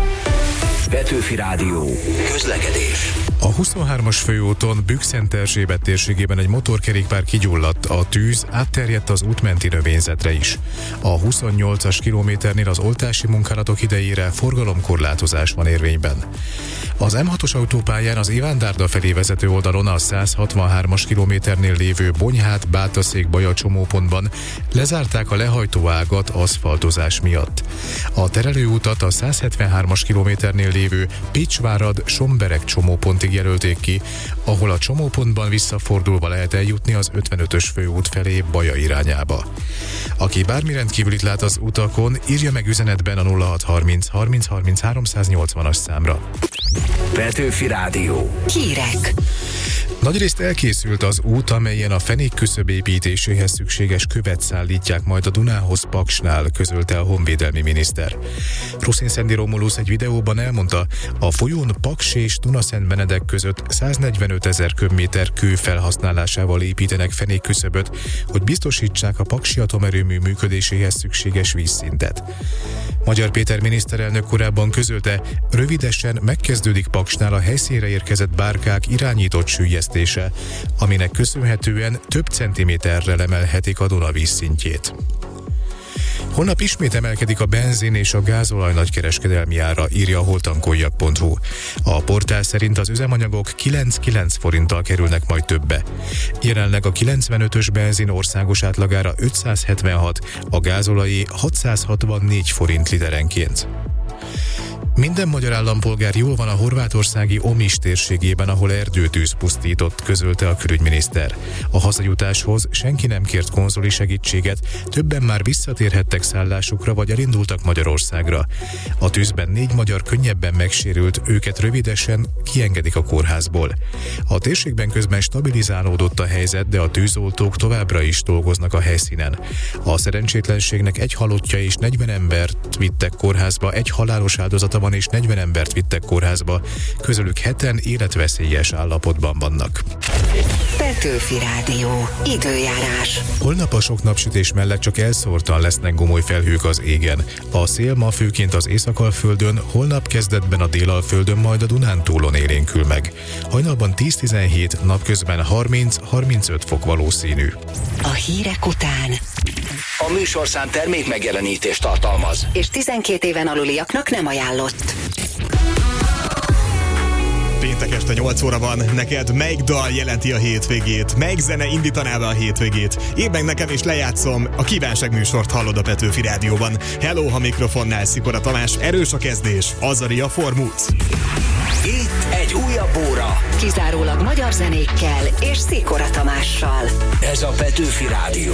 Petőfi Rádió. Közlekedés. A 23-as főúton Bükszent Erzsébet térségében egy motorkerékpár kigyulladt, a tűz átterjedt az útmenti növényzetre is. A 28-as kilométernél az oltási munkálatok idejére forgalomkorlátozás van érvényben. Az M6-os autópályán az Iván-Dárda felé vezető oldalon a 163-as kilométernél lévő Bonyhát-Bátaszék-Baja csomópontban lezárták a lehajtó ágat aszfaltozás miatt. A terelőutat a 173-as kilométernél lévő Pécsvárad-Sombereg csomópontig jelölték ki, ahol a csomópontban visszafordulva lehet eljutni az 55-ös főút felé Baja irányába. Aki bármi rendkívülit lát az utakon, írja meg üzenetben a 0630 30 30 380-as számra. Petőfi Rádió. Hírek. Nagyrészt elkészült az út, amelyen a fenékküszöb építéséhez szükséges követ szállítják majd a Dunához Paksnál, közölte a honvédelmi miniszter. Ruszin Szendi Romulusz egy videóban elmondta, a folyón Paks és Dunaszentbenedek között 145 000 köbméter kő felhasználásával építenek fenékküszöböt, hogy biztosítsák a paksi atomerőmű működéséhez szükséges vízszintet. Magyar Péter miniszterelnök korábban közölte, rövidesen megkezdődik Paksnál a helyszínre érkezett bárkák irányított süllyesztése, aminek köszönhetően több centiméterrel emelhetik a Duna vízszintjét. Holnap ismét emelkedik a benzin és a gázolaj nagykereskedelmi ára, írja a holtankoljak.hu. A portál szerint az üzemanyagok 9,9 forinttal kerülnek majd többe. Jelenleg a 95-ös benzin országos átlagára 576, a gázolajé 664 forint literenként. Minden magyar állampolgár jól van a horvátországi Omis térségében, ahol erdőtűz pusztított, közölte a külügyminiszter. A hazajutáshoz senki nem kért konzuli segítséget, többen már visszatérhettek szállásukra vagy elindultak Magyarországra. A tűzben 4 magyar könnyebben megsérült, őket rövidesen kiengedik a kórházból. A térségben közben stabilizálódott a helyzet, de a tűzoltók továbbra is dolgoznak a helyszínen. A szerencsétlenségnek egy halottja és 40 embert vittek kórházba, egy halálos áldozata van és 40 embert vittek kórházba, közülük 7-en életveszélyes állapotban vannak. Petőfi Rádió. Időjárás. Holnap a sok napsütés mellett csak elszórtan lesznek gomoly felhők az égen. A szél ma főként az Észak-Alföldön, holnap kezdetben a Dél-Alföldön, majd a Dunántúlon élénkül meg. Hajnalban 10-17, napközben 30-35 fok valószínű. A hírek után A műsorszám termék megjelenítést tartalmaz. és 12 éven aluliaknak nem ajánlott. Péntek este 8 óra van, neked melyik dal jelenti a hétvégét? Melyik zene indítaná be a hétvégét? Én meg nekem is lejátszom, a kívánság műsort hallod a Petőfi Rádióban. Hello, ha mikrofonnál Szikora Tamás, erős a kezdés, Azaria Formúc. Itt egy újabb óra. Kizárólag magyar zenékkel és Szikora Tamással. Ez a Petőfi Rádió.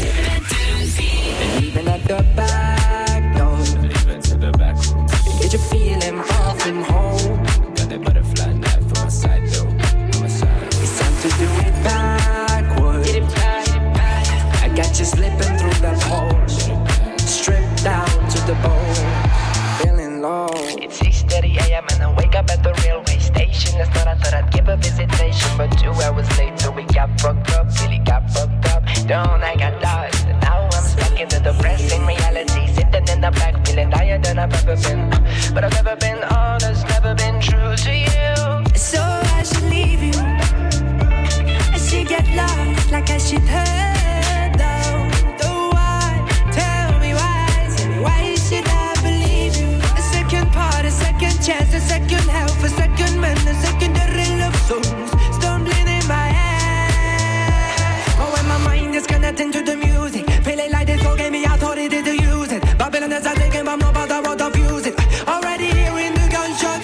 Get your feeling far from home. Got that butterfly knife on my side though. On my side. It's time to do it backwards. Get it back. I got you slipping through that hole. Stripped down to the bone. Feeling low. It's 6:30 a.m. and I wake up at the railway station. That's not I thought I'd give a visitation, but 2 hours later we got fucked up. Really got fucked up. Don't I got lost. And now I'm stuck in the depressing reality. Sitting in the back feeling higher than I've ever been. But I've never been honest, never been true to you. So I should leave you. I should get lost like I should hurt though. Though why? Tell me why. Tell me why should I believe you? A second part, a second chance, a second help, a second man, a secondary love songs stumbling in my head. Oh, when my mind is connecting to the music, feeling like this all gave me authority to use it. Babylon is a taking, but no matter what the music. Already hearing the gunshots.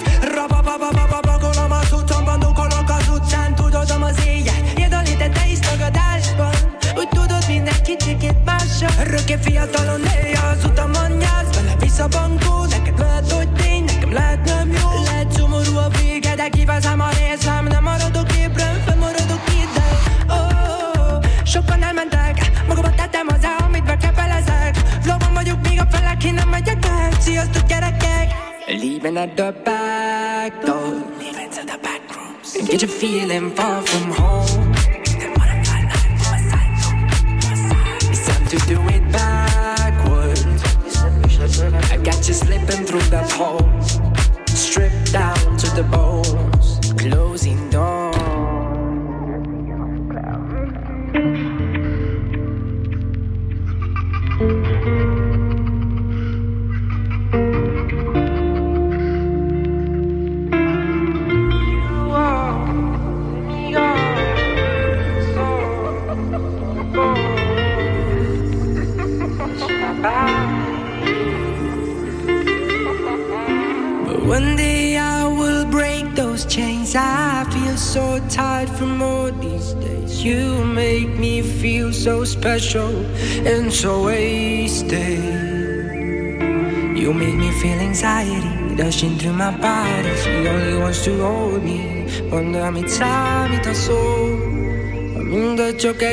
Úgy tudod, mindenki kicsikét másra. Örökké fiatalon élj az utamon nyász. Vele visz a bankó, neked lehet, hogy tény, nekem lehet nem jó. Lehet szomorú a vége, de kiveszem a részem. Nem maradok ébren, fennmaradok ide. Sokan elmentek, magamat tettem hozzá, amit bekepelezek. Flowban vagyok, még a felek, én nem megyek el. sziasztok gyerekek! Leaving at the back door, leaving to the back rooms. And get you feeling far from home. Then butterfly life on my side. It's time to do it backwards. I got you slipping through the hole, stripped down to the bones, closing doors. One day I will break those chains. I feel so tired from all these days. You make me feel so special and so wasted. You make me feel anxiety rushing through my body. She only wants to hold me. Mondja, amit számít a szó, mindegy csak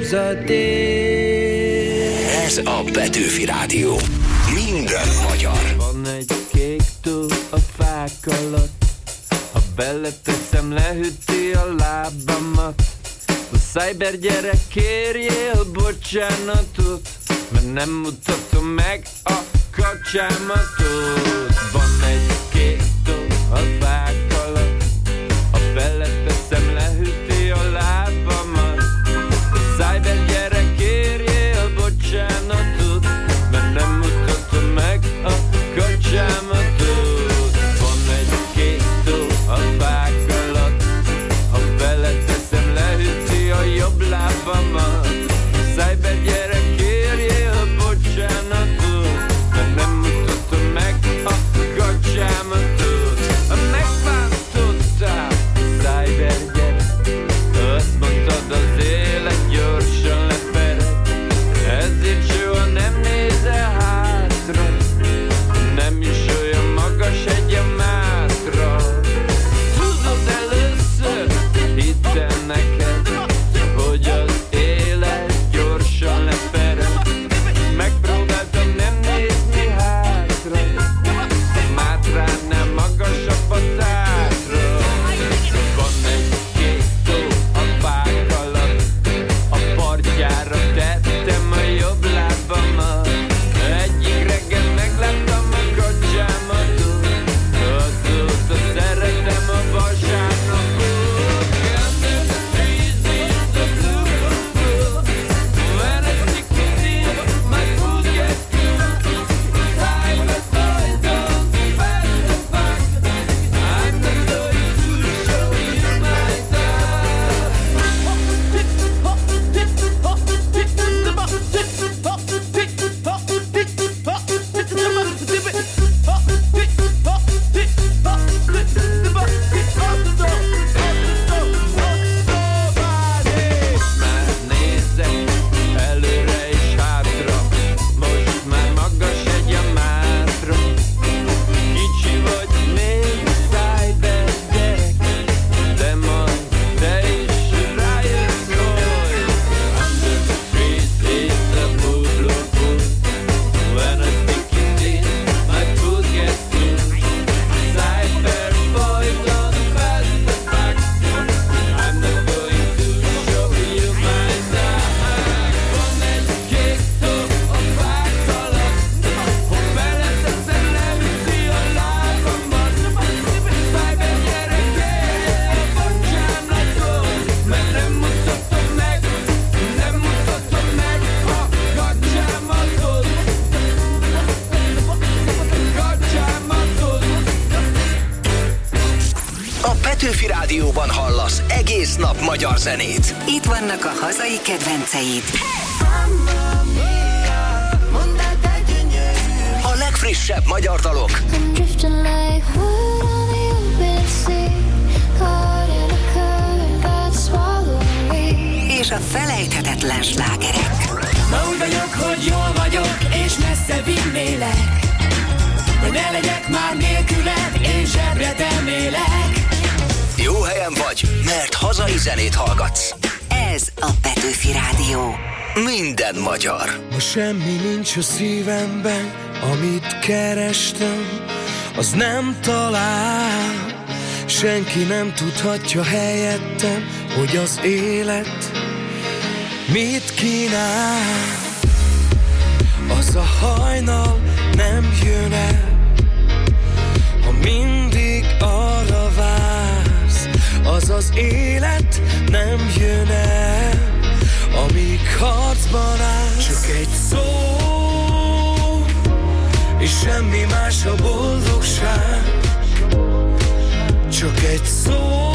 elképzelték. Ez a Petőfi Rádió. Minden magyar. Van egy kék tó a fák alatt, ha beleteszem, lehűti a lábamat. A szájber gyerek, kérjél bocsánatot, mert nem mutatom meg a kacsámatot. Van egy kék tó a fák alatt, ha beleteszem, lehűti a lábamat. A szájber gyerek, kérjél bocsánatot, mert nem mutatom meg a kacsámatot. Van egy kék tó a fák alatt, ha beleteszem, lehűti a jobb lábamat. Szájber gyerek, kérjél bocsánatot, mert nem mutatom meg a kacsámatot. Megváltottál, szájber gyerek, azt mondtad, az élet gyorsan lepereg, ezért soha nem nézel hátra, nem is olyan magas egy a Mátra. Tudod, először hittem neked, hogy az élet gyorsan lepereg. Megpróbáltam nem nézni hátra, Mátránál magasabb a Tátra. Van egy kék tó a fák alatt, a partjára tettem a jobb lábamat. Egyik reggel megláttam a kacsámatot, azóta szeretem a vasárnapot. Under the trees in the blue, when I stick it in, my food gets cool. Time to slow it down, fast and back. I'm not going to show you my Már nézek előre és hátra, most már magas egy a Mátra. Kicsi vagy még szájber gyerek, de majd te is rájössz, hogy under the trees is the blue pool. When I stick it in, my food gets cool. Cyber boys on fast back. I'm not going to show you my side. Van egy kék tó a fák alatt, hogy beleteszem, lehűti a lábamat. Cyber gyerek, kérjél bocsánatot, mert nem mutatom meg a kacsámatot. A Petőfi Rádióban hallasz egész nap magyar zenét. Itt vannak a hazai kedvenceid. A legfrissebb magyar dalok. És a felejthetetlen slágerek. Ma úgy vagyok, hogy jól vagyok, és messze vinnélek, hogy ne legyek már nélküled, én zsebre temélek. Jó helyen vagy, mert hazai zenét hallgatsz. Ez a Petőfi Rádió. minden magyar. Ma semmi nincs a szívemben, amit kerestem, az nem talál. Senki nem tudhatja helyettem, hogy az élet mit kínál. Az a hajnal nem jön el, ha mindig arra vársz. Az az élet nem jön el, amíg harcban állsz. Csak egy szó, és semmi más a boldogság. Csak egy szó,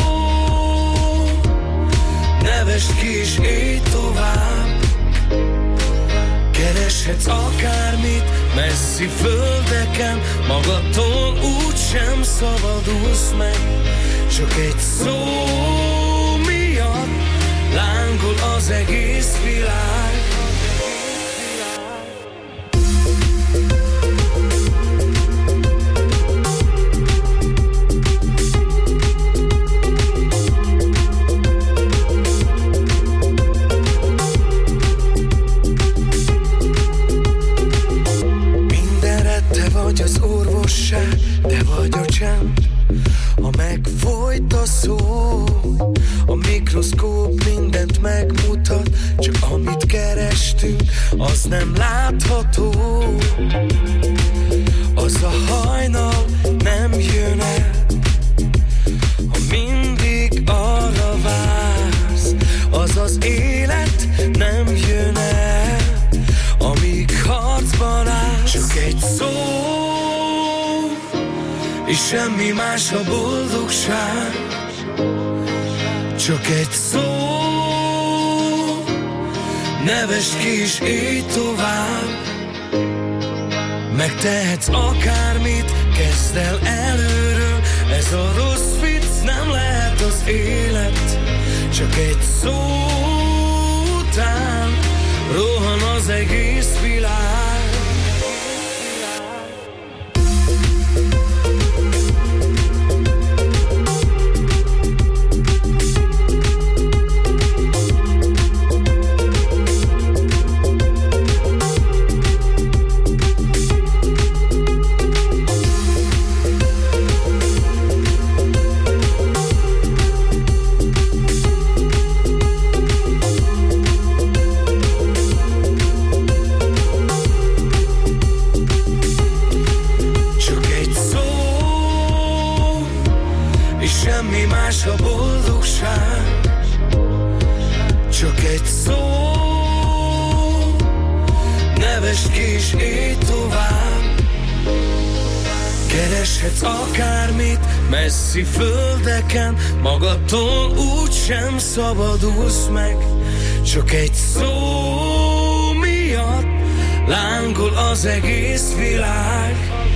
nevesd ki és élj tovább. Kereshetsz akármit messzi földeken, magadtól úgysem szabadulsz meg. Csak egy szó miatt lángol az egész világ. Vagy az orvosság, te vagy a csend. Ha megfolyt a szó, a mikroszkóp mindent megmutat, csak amit kerestünk, az nem látható. Az a hajnal nem jön el, ha mindig arra vársz. Az az élet nem jön el, amíg harcban állsz. Csak egy szó, és semmi más a boldogság. Csak egy szó, nevesd ki és élj tovább. Megtehetsz akármit, kezd el előről. Ez a rossz vicc, nem lehet az élet. Csak egy szó után rohan az egész világ. A boldogság. Csak egy szó, nevesd ki és élj tovább. Kereshetsz akármit messzi földeken, magadtól úgysem szabadulsz meg. Csak egy szó miatt lángol az egész világ.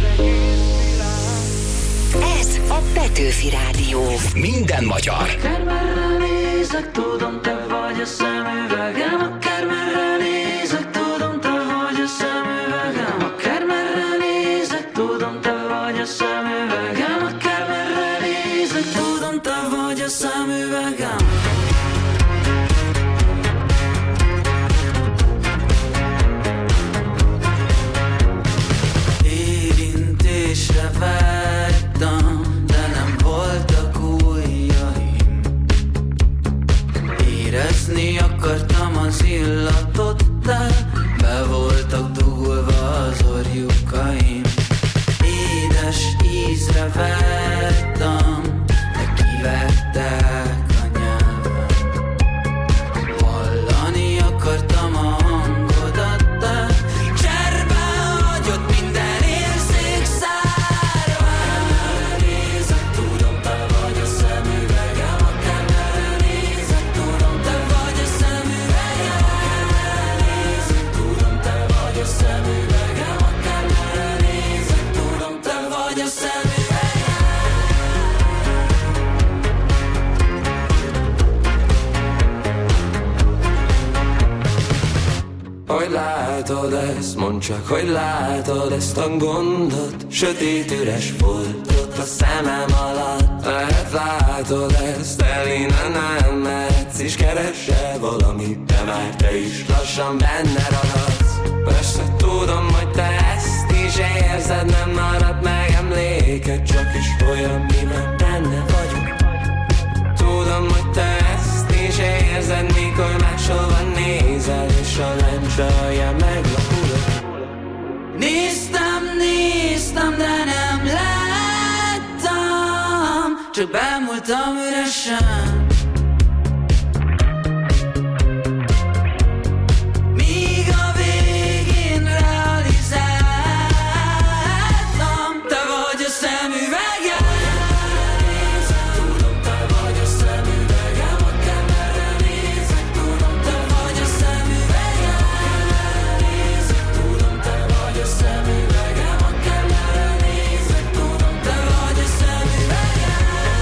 Ez a Petőfi Rádió. Minden magyar. Akármerre nézek, tudom, te vagy a szemüvegem. Akármerre nézek, tudom, te vagy a szemüvegem. Akármerre nézek, tudom, te vagy a szemüvegem. Akármerre nézek, tudom, te vagy a szemüvegem. Érintésre vágytam, de nem voltak ujjaim. Érezni akartam az illatot, de be voltak dugulva az orjukaim. Édes ízre vágytam, de kivettek a nyelvem. Hallani akartam a hangodat, de cserben hagyott minden érzék szárván. Nézek, tudom, te vagy a szemüvegem. Akármerre nézek, tudom, te vagy a szemüvegem. Akármerre nézek, tudom, te vagy a szemüvegem. Akármerre nézek, tudom, te vagy a szemüvegem. Hogy látod ezt, mondd csak, hogy látod ezt a gondot, sötét üres foltot, ott a szemem alatt. Lehet látod ezt, el innen nem mehetsz, és keresel valamit, de már te is lassan benne ragadsz. Persze tudom, hogy te ezt is érzed, nem marad meg emléked, csak is olyan, miben benne vagyok. Tudom, hogy te ezt is érzed, mikor máshova nézel, és a lencse alján meglapulok. Néztem, de nem láttam, csak bámultam üresen. Míg a végén realizáltam, te vagy a szemüvegem. Tudom, te vagy a szemüvegem, a kemerre nézek. Tudom, te vagy a szemüvegem. Tudom, te vagy a szemüvegem, a kemerre nézek. Tudom, te vagy a szemüvegem.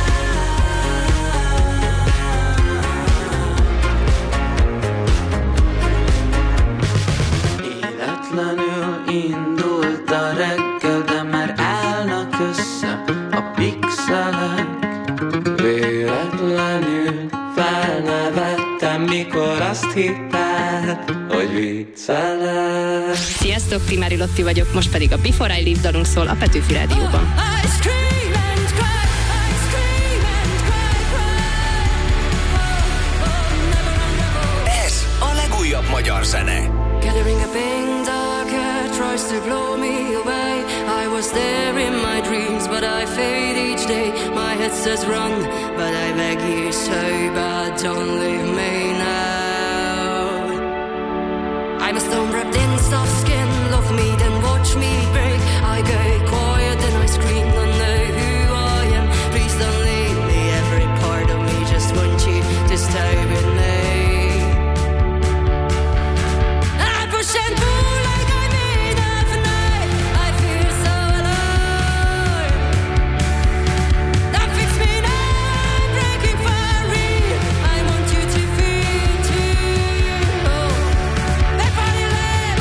Életlenül indult a reggel, de már állnak össze a pixelek. Véletlenül felnevettem, mikor azt hitted, hogy viccelek. Sziasztok, Primári Lotti vagyok, most pedig a Before I Leave dalunk szól a Petőfi Rádióban. Ez a legújabb magyar zene. Gathering a pain darker tries to blow me away. I was there in my dreams, but I fade each day. My head says run, but I beg you so bad, don't leave me now. I'm a stone wrapped in soft skin. Love me, then watch me break. I go quiet, then I scream. Don't know who I am. Please don't leave me. Every part of me just wants you to stay with me. I push and pull like I'm made of night. I feel so alive. That fix me now. I'm breaking for real. I want you to feel too. Oh, if I live.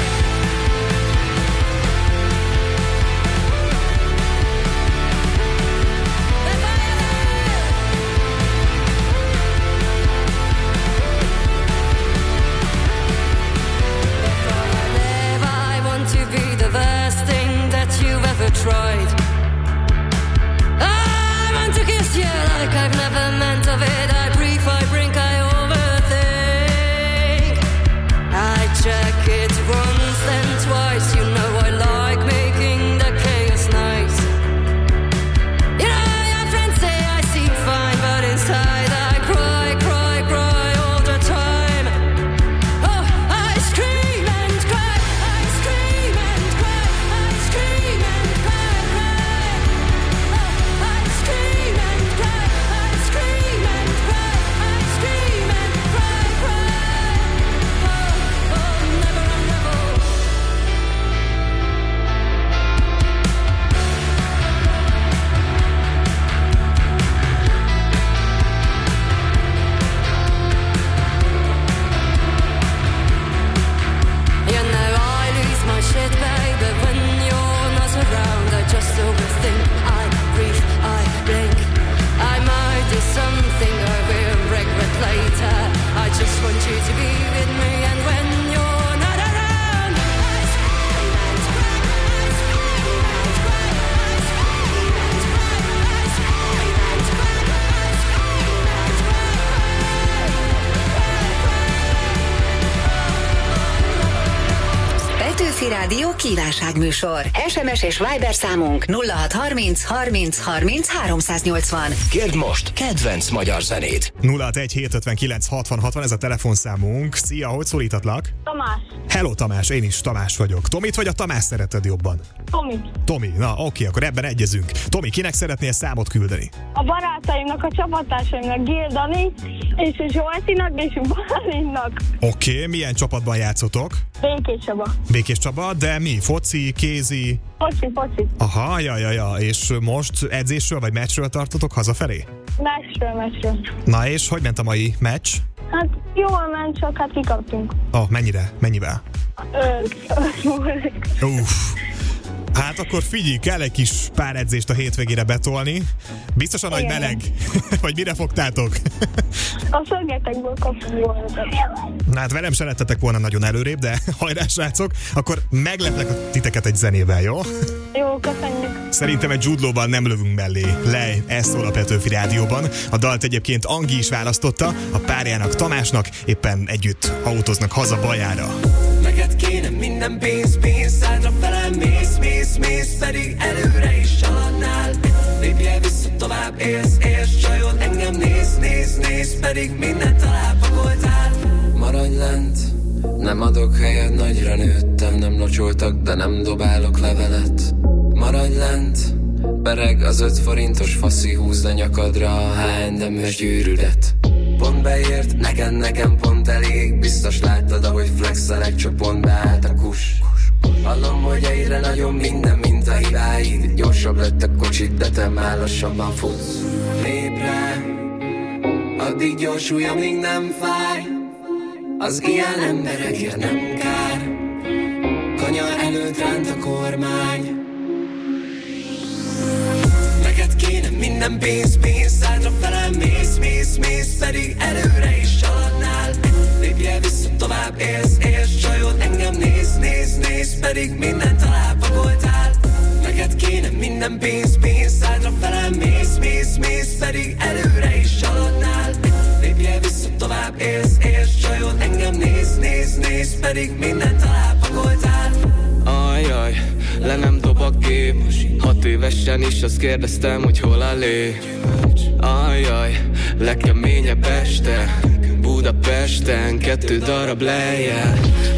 I want to be the best thing that you've ever tried. I want to kiss you like I've never meant of it. I brief, I brink, I overthink. I check it once, then twice. You know I like making the chaos nice. You know your friends say I seem fine, but inside I cry, cry, cry all the time. Oh, I scream and cry, I scream and cry, I scream and cry, cry. Oh, I scream and cry, I scream and cry, I scream and cry, cry. Oh, oh, never, never. You know I lose my shit, baby, when you're not around. I just overthink, I breathe, I blink. I might do something I will regret later. I just want you to be with me, and when you're not around, I scream and cry, I scream and cry, I scream and cry, I scream and cry, I scream and Petőfi Rádió kívánságműsor. SMS és Viber számunk 0630 30 30 380. Kérd most kedvenc magyar zenét. 061 759 60 60, ez a telefonszámunk. Szia, hogy szólítatlak? Tamás. Hello Tamás, én is Tamás vagyok. Tomit vagy a Tamás szereted jobban? Tomi, na oké, akkor ebben egyezünk. Tomi, kinek szeretnél számot küldeni? A barátaimnak, a csapattársaimnak, Gél Dani, és Zsoltinak, és Bálintnak. Oké, milyen csapatban játszotok? Békés Csaba. Békés Csaba, de mi? Foci, kézi? Foci. Aha, ja. És most edzésről vagy meccsről tartotok hazafelé? Meccsről. Na és hogy ment a mai meccs? Hát jól ment, csak hát kikaptunk. Mennyire? Mennyivel? Uff. Hát akkor figyelj, kell egy kis pár edzést a hétvégére betolni. Biztos a nagy meleg? Vagy mire fogtátok? A szögetekből kapunk volna. Na hát velem se lettetek volna nagyon előrébb, de hajrá srácok, akkor megleplek a titeket egy zenével, jó? Jó, köszönjük. Szerintem egy Jude Law-val nem lövünk mellé. Ez szól a Petőfi Rádióban. A dalt egyébként Angi is választotta, a párjának, Tamásnak éppen együtt autóznak haza Bajára. Neked kéne minden pénz, szádra felem mész, pedig előre is haladnál. Lépjél vissza, tovább élsz, csajod engem néz, pedig mindent alápakoltál. Maradj lent, nem adok helyet, nagyra nőttem, nem locsoltak, de nem dobálok levelet. Maradj lent, bereg az 5 forintos faszi, húzd a nyakadra a H&M-es gyűrűdet. Pont beért, nekem pont elég, biztos láttad, ahogy flexelek, csak pont beállt a kus. Hallom, hogy egyre nagyon minden, mint a hibáid. Gyorsabb lett a kocsit, de te már lassabban futsz. Lép rá, addig gyorsulj, amíg nem fáj. Az ilyen emberekért nem kár. Kanyar előtt ránt a kormány. Neked kéne minden pénz, szádra felem mész, pedig előre is haladnál. Lépjél vissza, tovább élsz, csajod engem néz, pedig mindent alápakoltál. Neked kéne minden pénz, szádra felem mész, pedig előre is haladnál. Lépjél vissza, tovább élsz, csajod engem néz, pedig mindent alápakoltál. Ajjaj, le nem dob a gép. 6 évesen is azt kérdeztem, hogy hol a lé. Ajjaj, legkeményebb este Budapesten, 2 darab lejjel.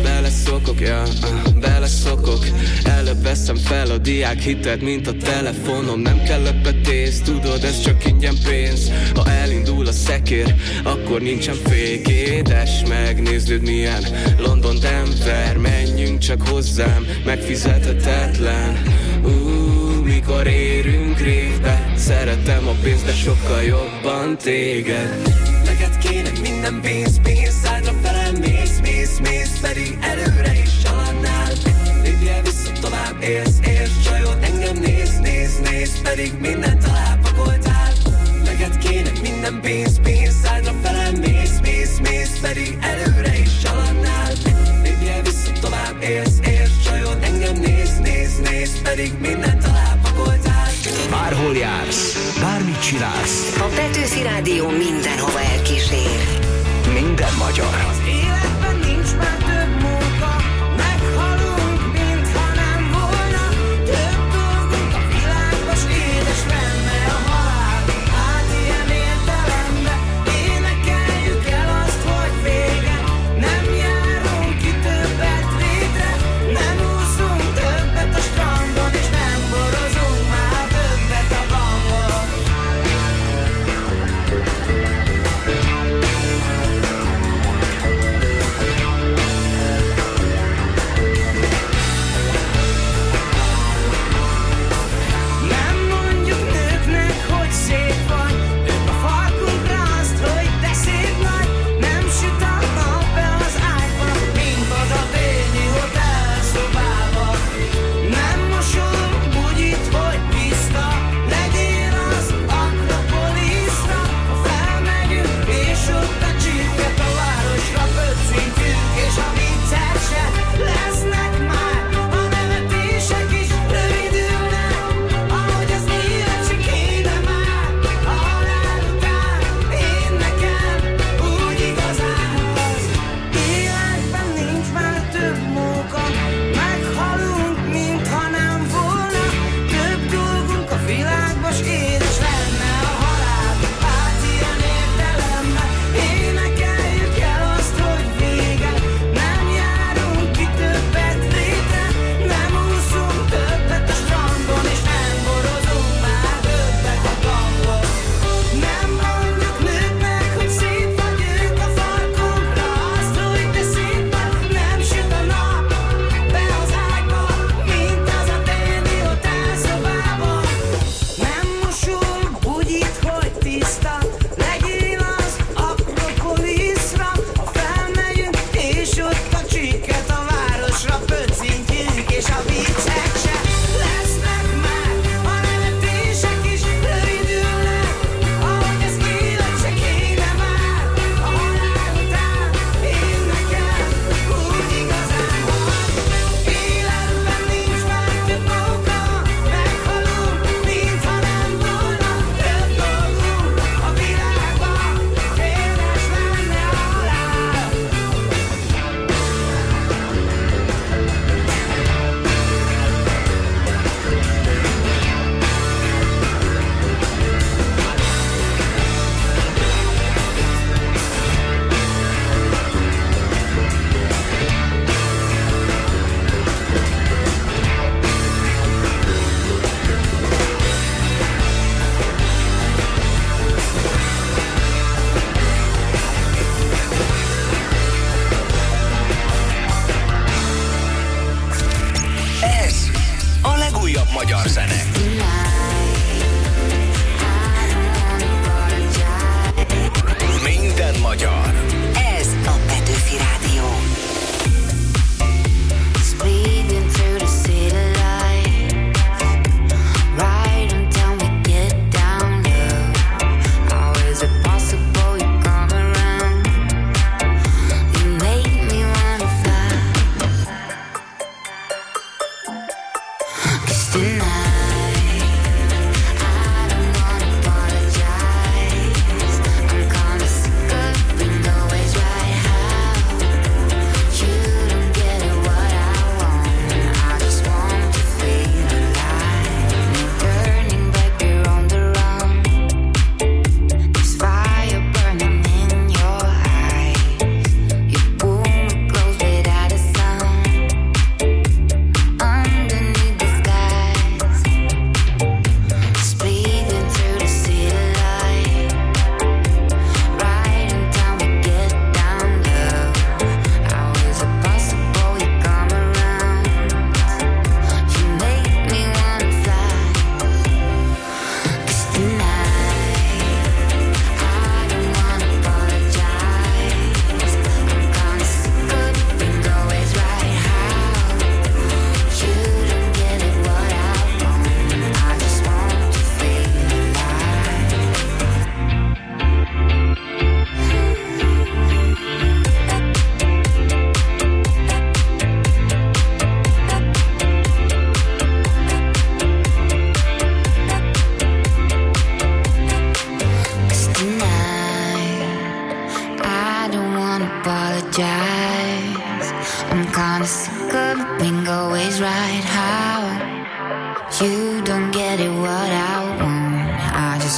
Beleszokok, előbb veszem fel a diák hitet, mint a telefonom. Nem kell öpetész, tudod, ez csak ingyen pénz. Ha elindul a szekér, akkor nincsen fék. Édes, megnézd milyen London, Denver. Menjünk csak hozzám, megfizethetetlen. Mikor érünk révbe, szeretem a pénzt, de sokkal jobban téged. Neked kéne minden pénz, szádra felem mész, pedig előre is haladnál. Lépjél vissza, tovább élsz, csajod engem néz, pedig mindent alápakoltál. Neked kéne minden pénz, szádra felem mész, pedig előre is haladnál. Lépjél vissza, tovább élsz, csajod engem néz, pedig mindent alápakoltál. Bárhol jársz, bármit csinálsz, a Petőfi Rádió mindenhova elkísér. Minden magyar. Az életben nincs már több munka, meghalunk, mintha nem volna. Több dolgunk a világban, s édes lenne a halál. Hát ilyen értelemben énekeljük el azt, hogy vége. Nem járunk ki többet létre, nem úszunk többet a strandon, és nem borozunk már többet a bankban.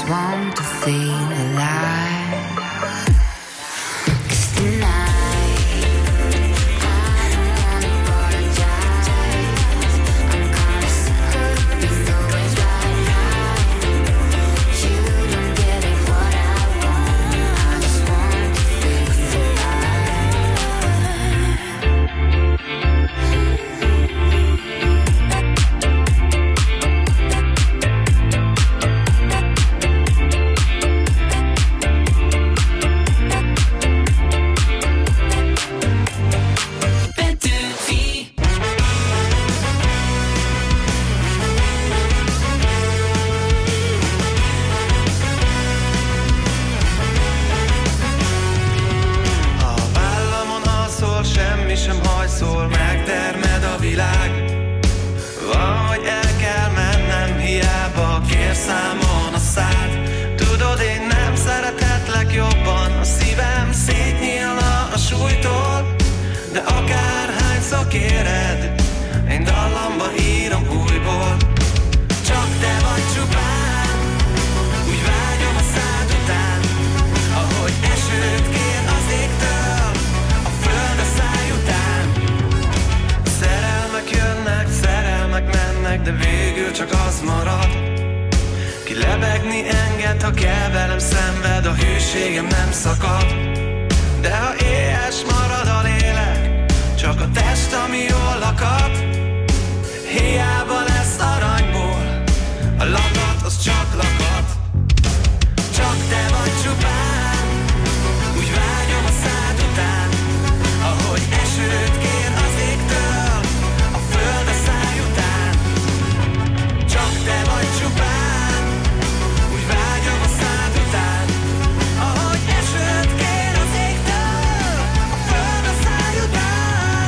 just want to feel alive. 'Cause tonight I don't wanna apologize. I'm kinda sick of being always right. You don't get it what I want. I just want to feel alive. Semmi sem hajszol, megtermed a világ. Valahogy el kell mennem, hiába kér számon a szád. Tudod, én nem szeretetlek jobban, a szívem szétnyílna a súlytól. De akárhányszor kéred, én dallamba írom újból. Csak te vagy csupán, úgy vágyom a szád után, ahogy esőt kér az égtől, a föld a száj után. Szerelmek jönnek, szerelmek mennek, de végül csak az marad, ki lebegni enged, ha kell velem szenved, a hűségem nem szakad. De ha éhes marad a lélek, csak a test, ami jól lakad, hiába lesz aranyból, a lakat az csak lakat. Csak te vagy csupán, úgy vágyom a szád után, ahogy esőt kér az égtől, a föld a száj után. Csak te vagy csupán, úgy vágyom a szád után, ahogy esőt kér az égtől, a föld a száj után.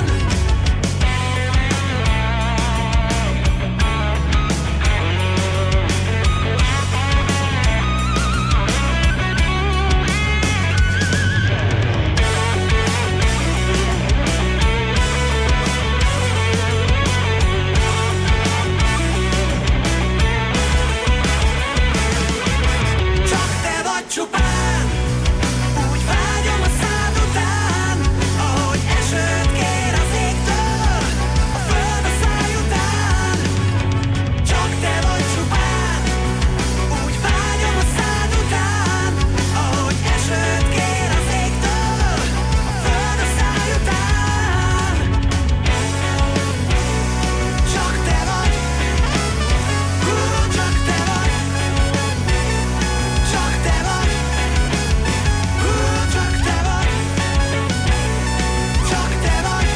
Csak te vagy csupán, úgy vágyom a szád után, ahogy esőt kér az égtől, a föld a száj után. Csak te vagy csupán, úgy vágyom a szád után, ahogy esőt kér az égtől, a föld a száj után. Csak te vagy, csak te vagy, csak te vagy, csak te vagy, csak te vagy,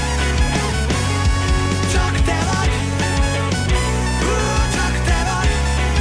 csak te vagy, csak te vagy.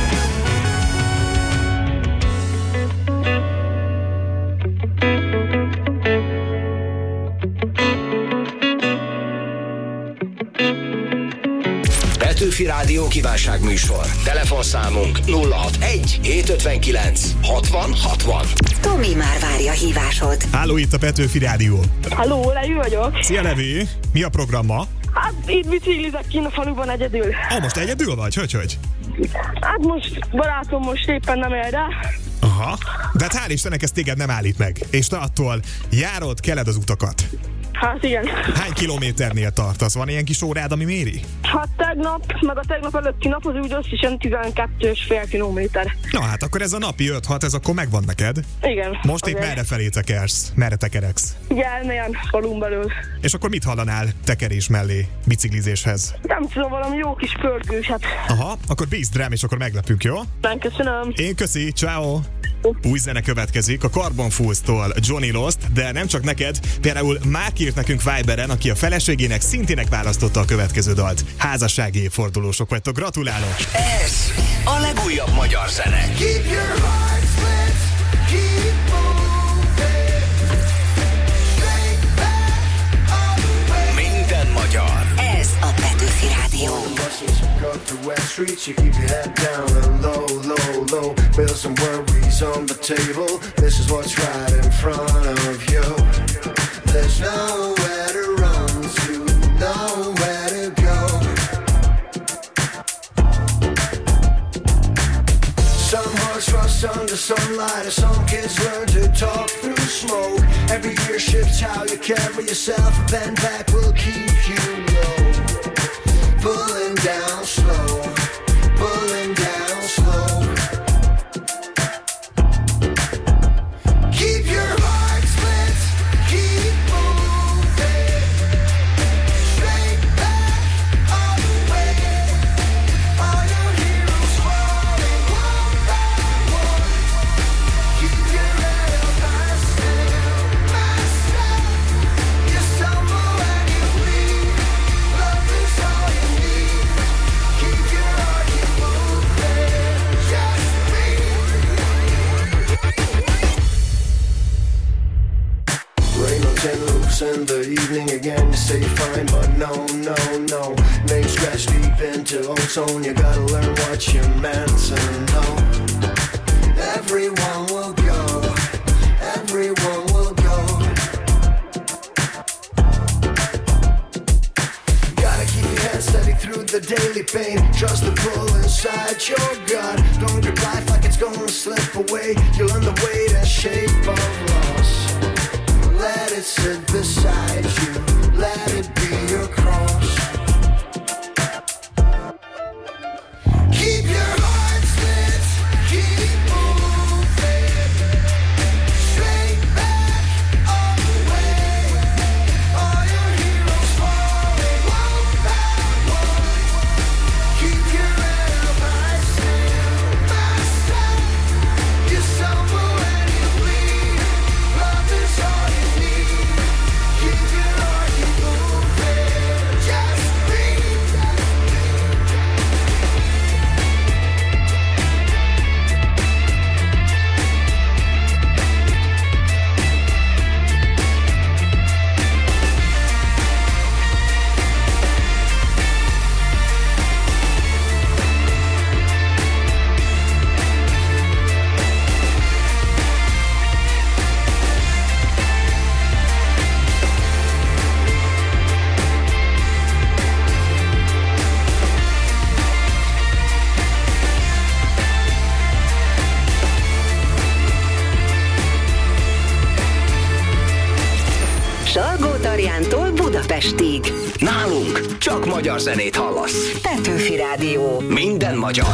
Petőfi Rádió kívánságműsor. Telefonszámunk 061 759 60 60. Tomi már várja hívásod. Háló, itt a Petőfi Rádió. Halló, Levi vagyok. Szia, Levi! Mi a program ma? Hát itt biciklizek kint a faluban egyedül. Most egyedül vagy? Hogy? Hát most barátom most éppen nem ér rá. Aha. De hát hál' Istennek ez téged nem állít meg. És te attól járod, keled az utakat. Hát igen. Hány kilométernél tartasz? Van ilyen kis órád, ami méri? Hát tegnap, meg a tegnap előtti nap az úgy összesen 12,5 kilométer. Na hát akkor ez a napi 5-6, ez akkor megvan neked? Igen. Most épp merre felé tekersz? Merre tekereksz? Elmélyen falun belül. És akkor mit hallanál tekerés mellé, biciklizéshez? Nem tudom, valami jó kis pörgőset. Aha, akkor bízd rám, és akkor meglepünk, jó? Nem, köszönöm. Én köszi, ciao. Új zene következik a Carbon Fools-tól, Johnny Lost, de nem csak neked, például Márk írt nekünk Viberen, aki a feleségének szintének választotta a következő dalt. Házassági évfordulósok vagytok, gratulálok! Ez a legújabb magyar zene. Keep your heart split, keep moving, straight back all the way. Minden magyar. Ez a Petőfi Rádió. Go through West Street, you keep your head down and low, low, low. Build some worries on the table. This is what's right in front of you. There's nowhere to run to, nowhere to go. Some hearts rust under sunlight, and some kids learn to talk through smoke. Every year shifts how you carry yourself, a bend back will keep you low. Pulling down slow, pulling down slow. Keep your heart split, keep moving. Straight back, all the way. All your heroes falling one by one. Keep your head up high still, myself. You stumble and you bleed. Love is all you need. Keep your heart, keep moving. Just rain on 10 roofs in the evening again. You say you're fine, but no, no, no. Name scratched deep into ozone. You gotta learn what you're meant to know. Everyone will go. Everyone will go. Gotta keep your head steady through the daily pain. Trust the pull inside your gut. Don't grip life like it's gonna slip away. You'll learn the weight and shape of loss. Let it sit beside you. Let it be your cross. Keep your heart split. Keep moving. Straight back, all the way. All your heroes falling one by one. Keep your head up high still, myself. You stumble and you bleed. Love is all you need. Keep your heart, keep moving. Just breathe. Salgótarjántól Budapestig. Nálunk csak magyar zenét hallasz. Petőfi Rádió. Minden magyar.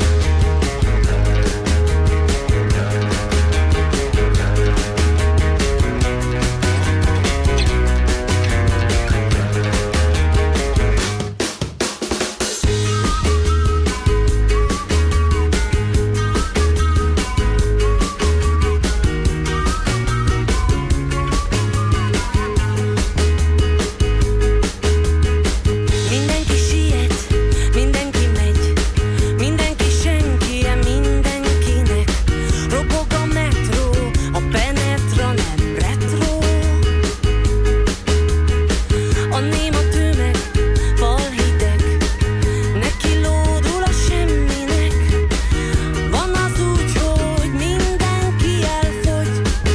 Mindenki siet, mindenki megy, mindenki senki, mindenkinek. Robog a metró, a penetra nem retro. A néma tömeg, falhideg, neki lódul a semminek. Van az úgy, hogy mindenki elfogy.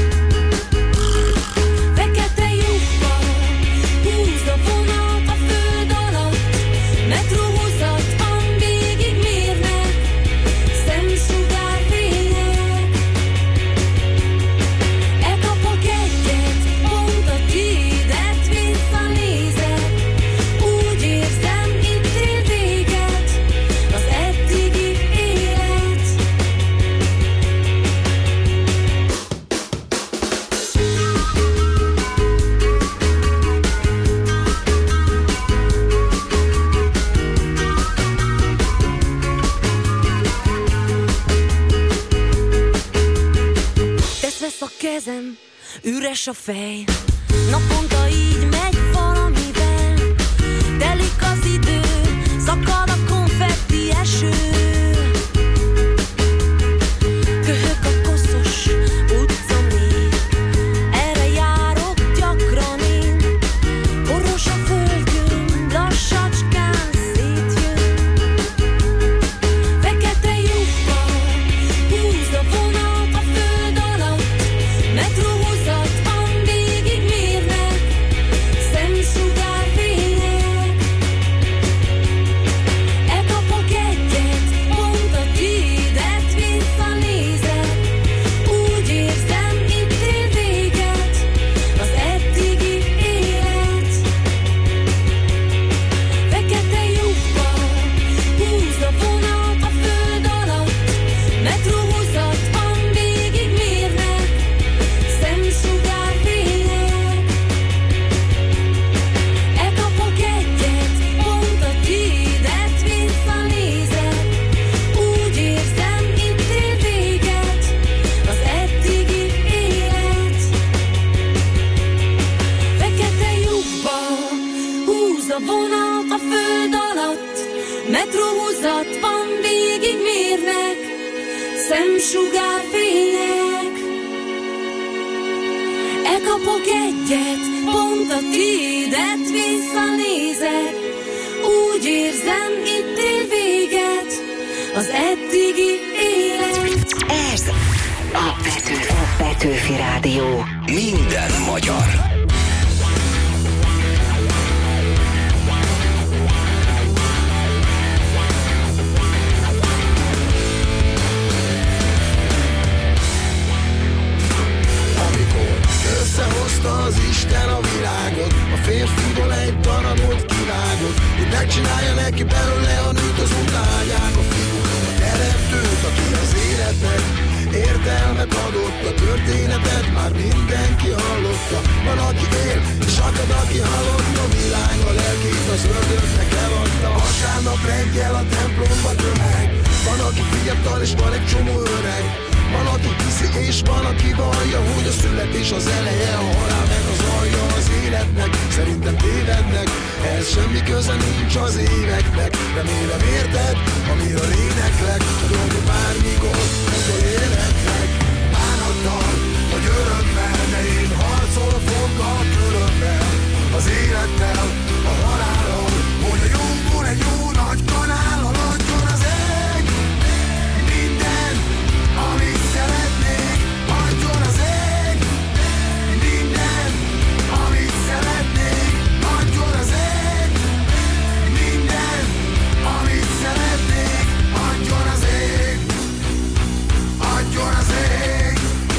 Fekete lyukban húz a vonat a föld alatt. Metróhúzat, végig mérnek szemsugárfények. Elkapok egyet, pont a tiédet visszanézek. Úgy érzem, itt ér véget az eddigi élet. Tesz vesz a kezem, üres a fej. Naponta így megy valamivel. Telik az idő, szakad a konfetti eső. Köhög a koszos utca mély. Erre járok gyakran én. Boros a földgömb, lassacskán szétjön. Fekete lyukban húz a vonat a föld alatt. Metróhúzat, végig mérnek szemsugárfények. Elkapok egyet, szemsugárfények. Elkapok egyet, pont a tiédet, visszanézek. Úgy érzem, itt ér véget az eddigi élet. Ez a Petőfi Rádió. Minden magyar. Összehozta az Isten a világot, a férfiból egy darabot kivágott, hogy megcsinálja neki belőle a nőt az utágyák, a fiút, a teremtőt, aki az életnek értelmet adott. A történetet már mindenki hallotta, van aki él, és akad aki halott. A világ a lelkét az ördögnek eladta. Vasárnap reggel a templomba tömeg, van aki fiatal és van egy csomó öreg. Van, aki hiszi és van, aki vallja, hogy a születés az eleje, a halál meg az alja az életnek. Szerintem tévednek, ehhez semmi köze nincs az éveknek. Remélem érted, amiről éneklek, a dolgok bármikor, utol életnek. Bánattal, vagy örömmel, de én harcol foggal körömmel, az élettel, a halállal, hogy a jóból egy jó nagy kanál haladjon az ég. Minden, amit szeretnék, adjon az ég. Minden, amit szeretnék, adjon az ég. Minden, amit szeretnék, adjon az ég. Adjon az ég.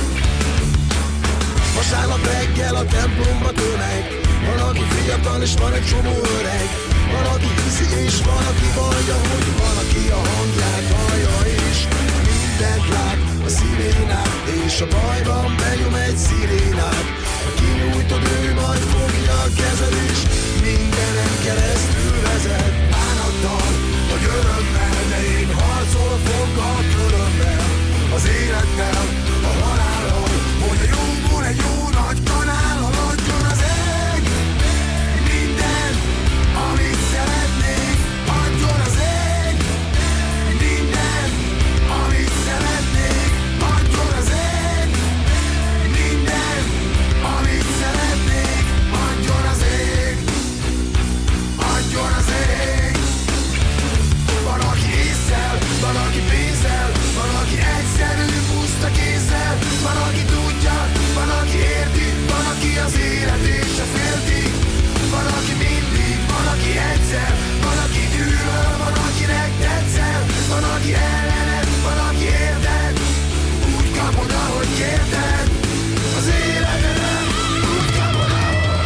Vasárnap reggel a templomba tömeg, van aki fiatal és van egy csomó öreg. Van aki hiszi és van aki vallja, hogy van aki a hangját hallja és mindent lát, a szirénát, és a bajban benyom egy szirénát. A kinyújtod ő majd fogja a kezed, és mindenen keresztül vezet. Bánattal, vagy örömmel, de én harcol foggal körömmel, az élettel, a halállal, hogy a jóból egy jó nagy kanál haladjon az ég. Minden, amit szeretnék, adjon az ég. Minden, amit szeretnék, adjon az ég. Minden, amit szeretnék, adjon az ég. Adjon az ég. Van aki ésszel, van aki pénzzel, van aki egyszerű puszta kézzel, van aki tudja, van aki érti, van aki az élet és a félti. Van aki mindig, van aki egyszer, van aki gyűlöl, van akinek tetszel, van aki ellened, van aki érted. Úgy kapod, ahogy kérted, az életedet úgy kapod, ahogy.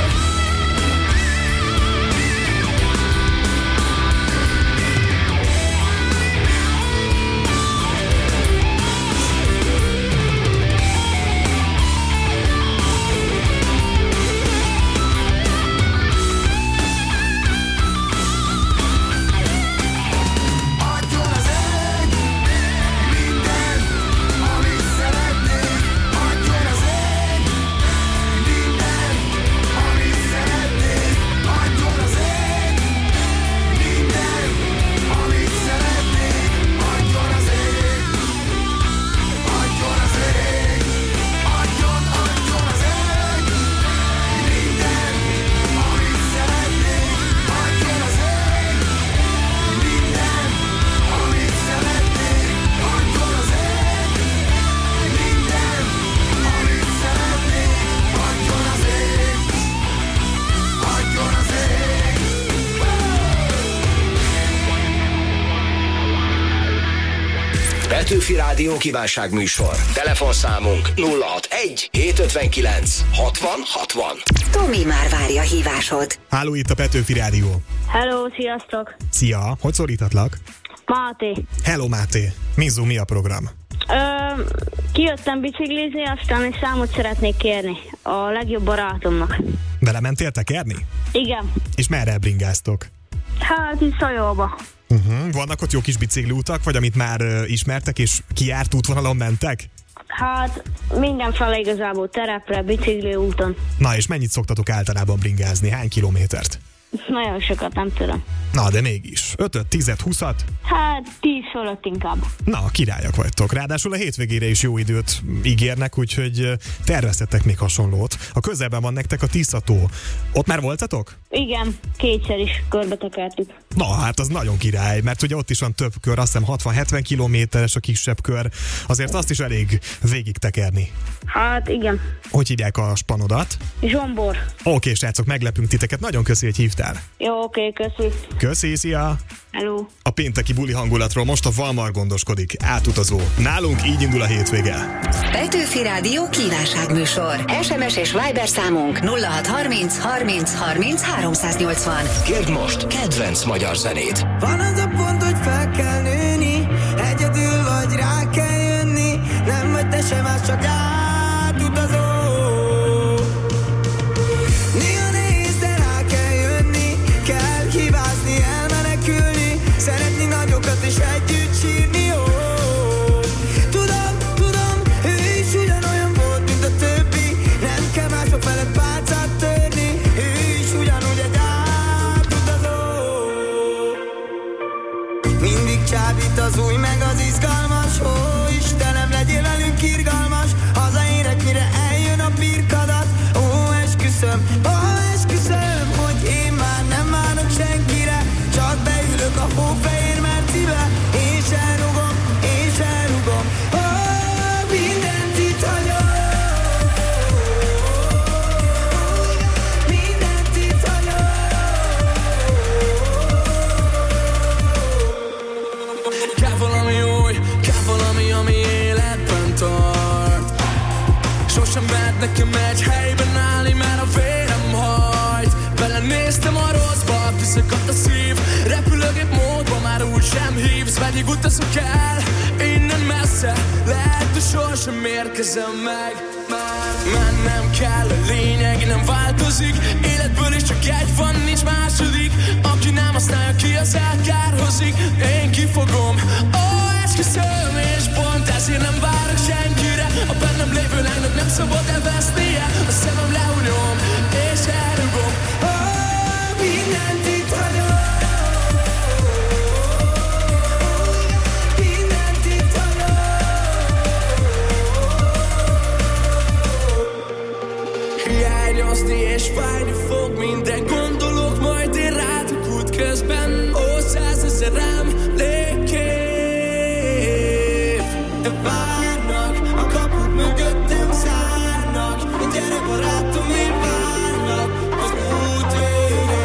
Adjon az ég. Minden, amit szeretnék, adjon az ég. Minden, amit szeretnék, adjon az ég. Minden, amit szeretnék, adjon az ég. Adjon az ég. Adjon az ég. Minden, amit szeretnék, adjon az ég. Minden, amit szeretnék, adjon az ég. Minden, amit szeretnék, adjon az ég. Adjon az ég. Petőfi Rádió kívánságműsor. Telefonszámunk 061 759 60 60. Tomi már várja hívásod. Háló, itt a Petőfi Rádió. Hello, sziasztok! Szia, hogy szólíthatlak? Máté. Hello, Máté. Mizu, mi a program? Kijöttem biciklizni, aztán egy számot szeretnék kérni a legjobb barátomnak. Vele mentél tekerni? Igen. És merre bringáztok? Hát itt Szajóba. Vannak ott jó kis bicikliutak, vagy amit már ismertek, és kijárt útvonalon mentek? Hát mindenfele igazából terepre, bicikli úton. Na, és mennyit szoktatok általában bringázni? Hány kilométert? Nagyon sokat nem tudom. Na, de mégis. 5-öt, 10-et, 20-at? Hát 10 fölött inkább. Na, királyak vagytok. Ráadásul a hétvégére is jó időt ígérnek, úgyhogy terveztetek még hasonlót. A közelben van nektek a Tisza-tó. Ott már voltatok? Igen, 2-szer is körbetekertük. Na, hát az nagyon király, mert ugye ott is van több kör, azt hiszem 60-70 kilométeres a kisebb kör. Azért azt is elég végig tekerni. Hát igen. Hogy hívják a spanodat? Zsombor. Oké, srácok, meglepünk titeket. Nagyon köszi, hogy hívtál. Jó, oké, köszi. Köszi, szia! Hello. A pénteki buli hangulatról most a Valmar gondoskodik. Átutazó. Nálunk így indul a hétvége. Petőfi Rádió kívánságműsor. SMS és Viber számunk 0630 30 30 380. Kérd most kedvenc magyar zenét. Van az a pont, hogy fel kell nőni, egyedül vagy rá kell jönni, nem vagy te sem más, csak átutazó. Néha nehéz, de rá kell jönni, kell hibázni, elmenekülni, szeretni nagyokat és együtt sírni, jó. Tudom, ő is ugyanolyan volt, mint a többi, nem kell mások felett pálcát törni, ő is ugyanúgy egy átutazó. Mindig csábít az új meg az izgalmas, ó Istenem, legyél velünk irgalmas, hazaérek, mire eljön a birkadat, ó esküszöm, hogy én már nem várok senkire, csak beülök a hófehér mercibe, és elrugom, ó, mindent itt hagyok, mindent itt hagyok. Kell valami új, kell valami, ami életben tart. Sosem mert nekem egy helyben állni, mert a vérem hajt. Belenéztem a rosszba, kiszakadt a szív, repülőgép módban már úgy sem hívsz, pedig utazok el innen messze, lehet, hogy sosem érkezem meg. Mennem kell, a lényeg nem változik, életből is csak egy van, nincs második, aki nem használja ki, az elkárhozik. Én kifogom, ó, esküszöm, és pont ezért nem várok senkire, a bennem lévő lánynak nem szabad elvesznie, a szemem lehunyom, és elrugom, ó, mindent itt hagyom. Hiányozni és fájni fog minden, gondolok majd én rátok útközben, ó, 100 000 emlékkép. De várnak, a kapuk mögöttem zárnak, gyere barátom, én várnak az út végén.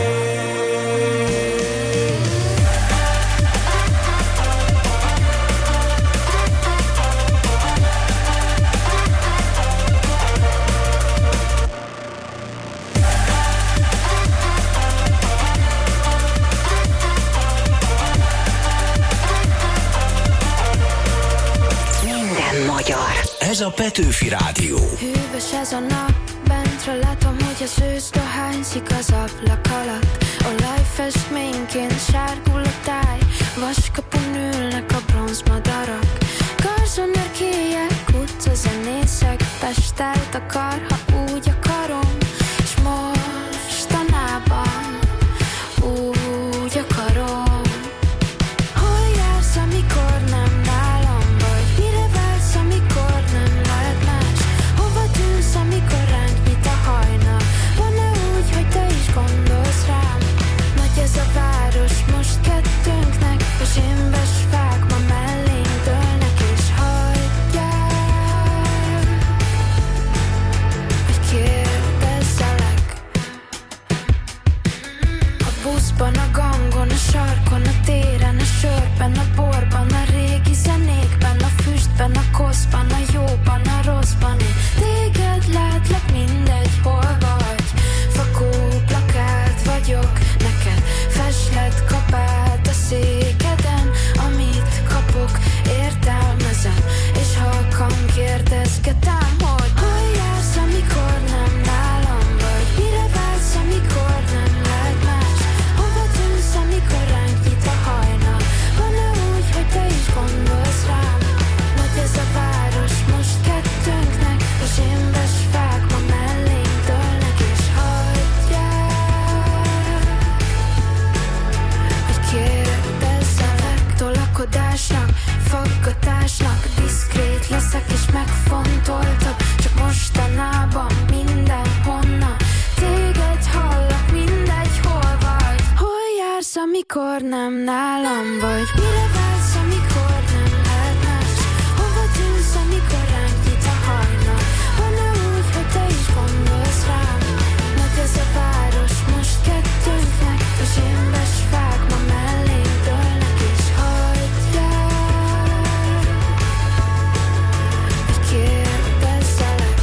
Ez a Petőfi Rádió. Hűvös ez a nap, bentről látom, hogy az ősz dohányzik az ablak alatt. Olajfestményként sárgul a táj, vaskapun ülnek a bronzmadarak. Garzsonerkélyek, utcazenészek, Pestet akar, ha úgy akarom, s mostanában úgy akarom. Hol jársz, amikor nem nálam vagy? Mire vársz, amikor nem lehet más? Hova tűnsz, amikor ránk nyit a hajnal? Van-e úgy, hogy te is gondolsz rám? Nagy ez a város most kettőnknek, és én besfák ma mellénk dőlnek, és hagyják, hogy kérdezzelek. A buszban, a gangon, a sarkon, a téren, a sörben, a borban, a régi zenékben, a füstben, a koszban, a jóban, a rosszban. Én téged látlak, mindegy, hol vagy. Fakó plakát vagyok neked, feslett kapát a székeden, amit kapok, értelmezem, és halkan kérdezgetem, hogy hol jársz, amikor nem nálam vagy? Mire vársz, amikor nem lehet más? Hova tűnsz, amikor ránk nyit a hajnal? Van-e úgy, hogy te is gondolsz rám? Nagy ez a város most kettőnknek, amikor nem nálam vagy? Mire vársz, amikor nem lehet más? Hova tűnsz, amikor ránk nyit a hajnal? Van-e úgy, hogy te is gondolsz rám? Nagy ez a város most kettőnknek, és émbes fák ma mellénk dőlnek, és hagyjál, hogy kérdezzelek.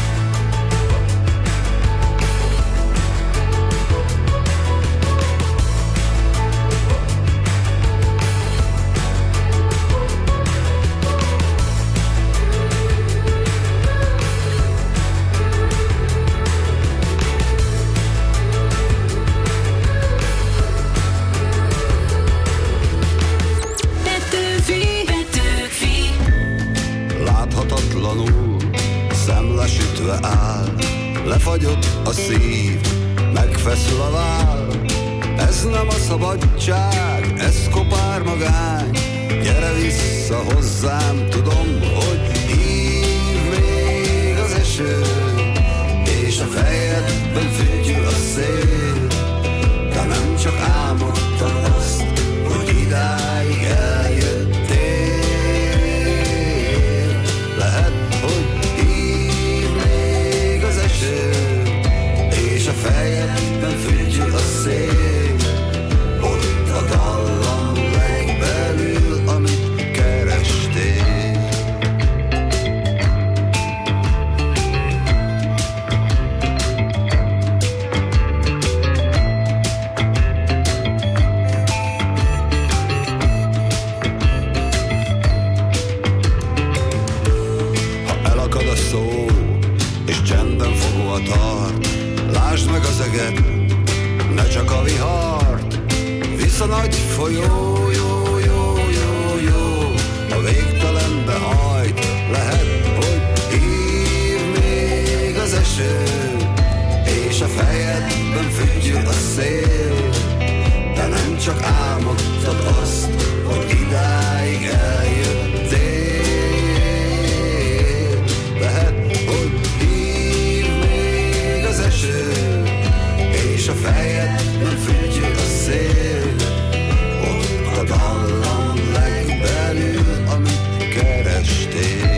Láthatatlanul szemlesütve áll, lefagyott a szív, megfeszül a váll. Ez nem a szabadság, ez kopár magány. Gyere vissza hozzám, tudom, hogy hív még az eső, és a fejedben fütyül a szél. De nem csak álmodtam azt, hogy idáig eljöttél. Lehet, hogy hív még az eső, és a fejedben fütyül a szél. Ott a dallam legbelül, amit kerestél. Lásd meg az eget, ne csak a vihart. Visz a nagy folyó, jó, jó, jó, jó, a végtelenbe hajt. Lehet, hogy hív még az eső, és a fejedben fütyül a szél. De nem csak álmodtad azt, hogy idáig eljöttél. Lehet, hogy és a fejedben fütyül a szél. Ott a dallam legbelül, amit kerestél.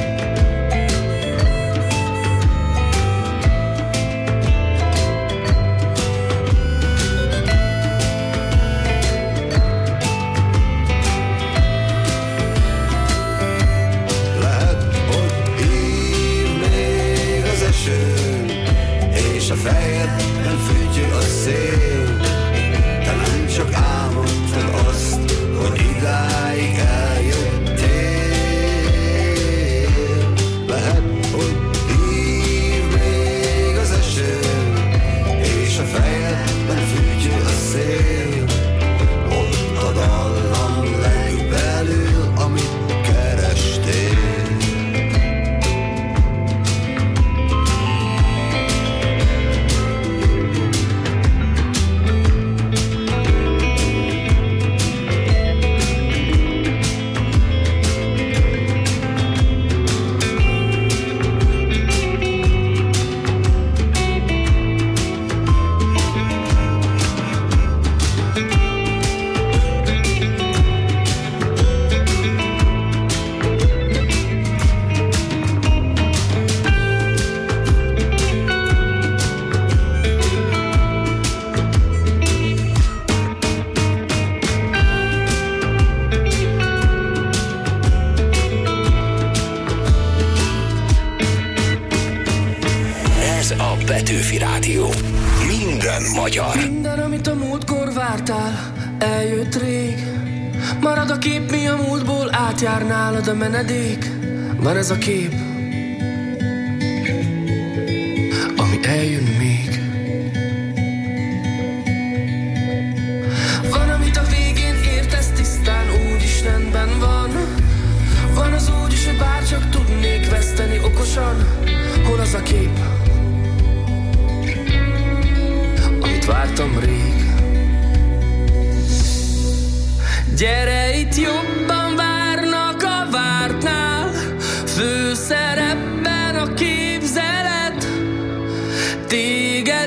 Lehet, hogy hív még az eső, és a fejedben fütyül a szél. De nem csak álmodtad azt, hogy idáig eljöttél. Lehet, hogy hív még az eső, és a fejedben fütyül a szél. Ott a dallam legbelül, amit kerestél. Petőfi Rádió. Minden magyar. Minden, amit a múltkor vártál, eljött rég. Marad a kép, mi a múltból átjár nálad a menedék. Van ez a kép, ami eljön még. Van, amit a végén értesz tisztán, úgyis rendben van. Van az úgy is, hogy bárcsak tudnék veszteni okosan. Hol az a kép, amit vártam rég? Gyere, itt jobban várnak a vártnál, főszerepben a képzelet. Téged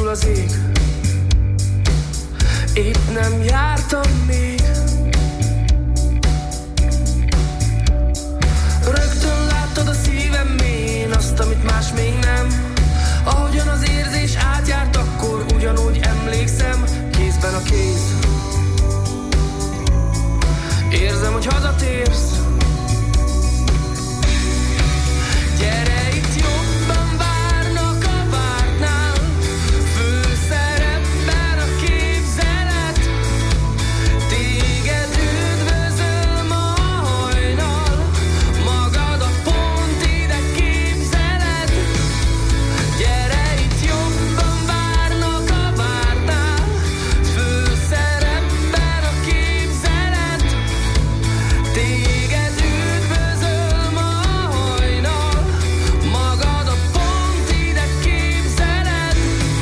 az ég. Itt nem jártam még. Rögtön láttad a szívem mélyén azt, amit más még nem. Ahogyan az érzés átjárt, akkor ugyanúgy emlékszem. Kézben a kéz. Érzem, hogy hazatérsz. Gyere, itt jobban várnak a vártnál. Főszerepben a képzelet. Téged üdvözöl ma a hajnal. Magad a pont ide képzeled. Gyere, itt jobban várnak a vártnál. Főszerepben a képzelet. Téged üdvözöl ma a hajnal. Magad a pont ide képzeled.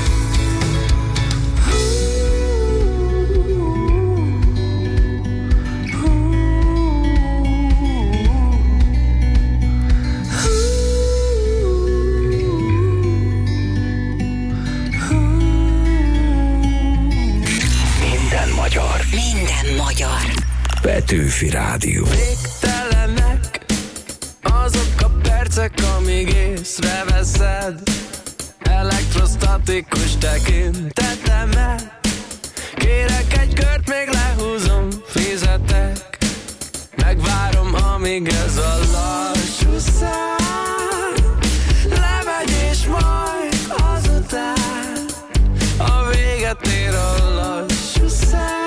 Minden magyar. Minden magyar. Petőfi Rádió. Végtelenek azok a percek, amíg észreveszed elektrostatikus tekintetemet. Kérek egy kört, még lehúzom, fizetek. Megvárom, amíg ez a lassú szám lemegy, és majd azután a véget ér a lassú szám.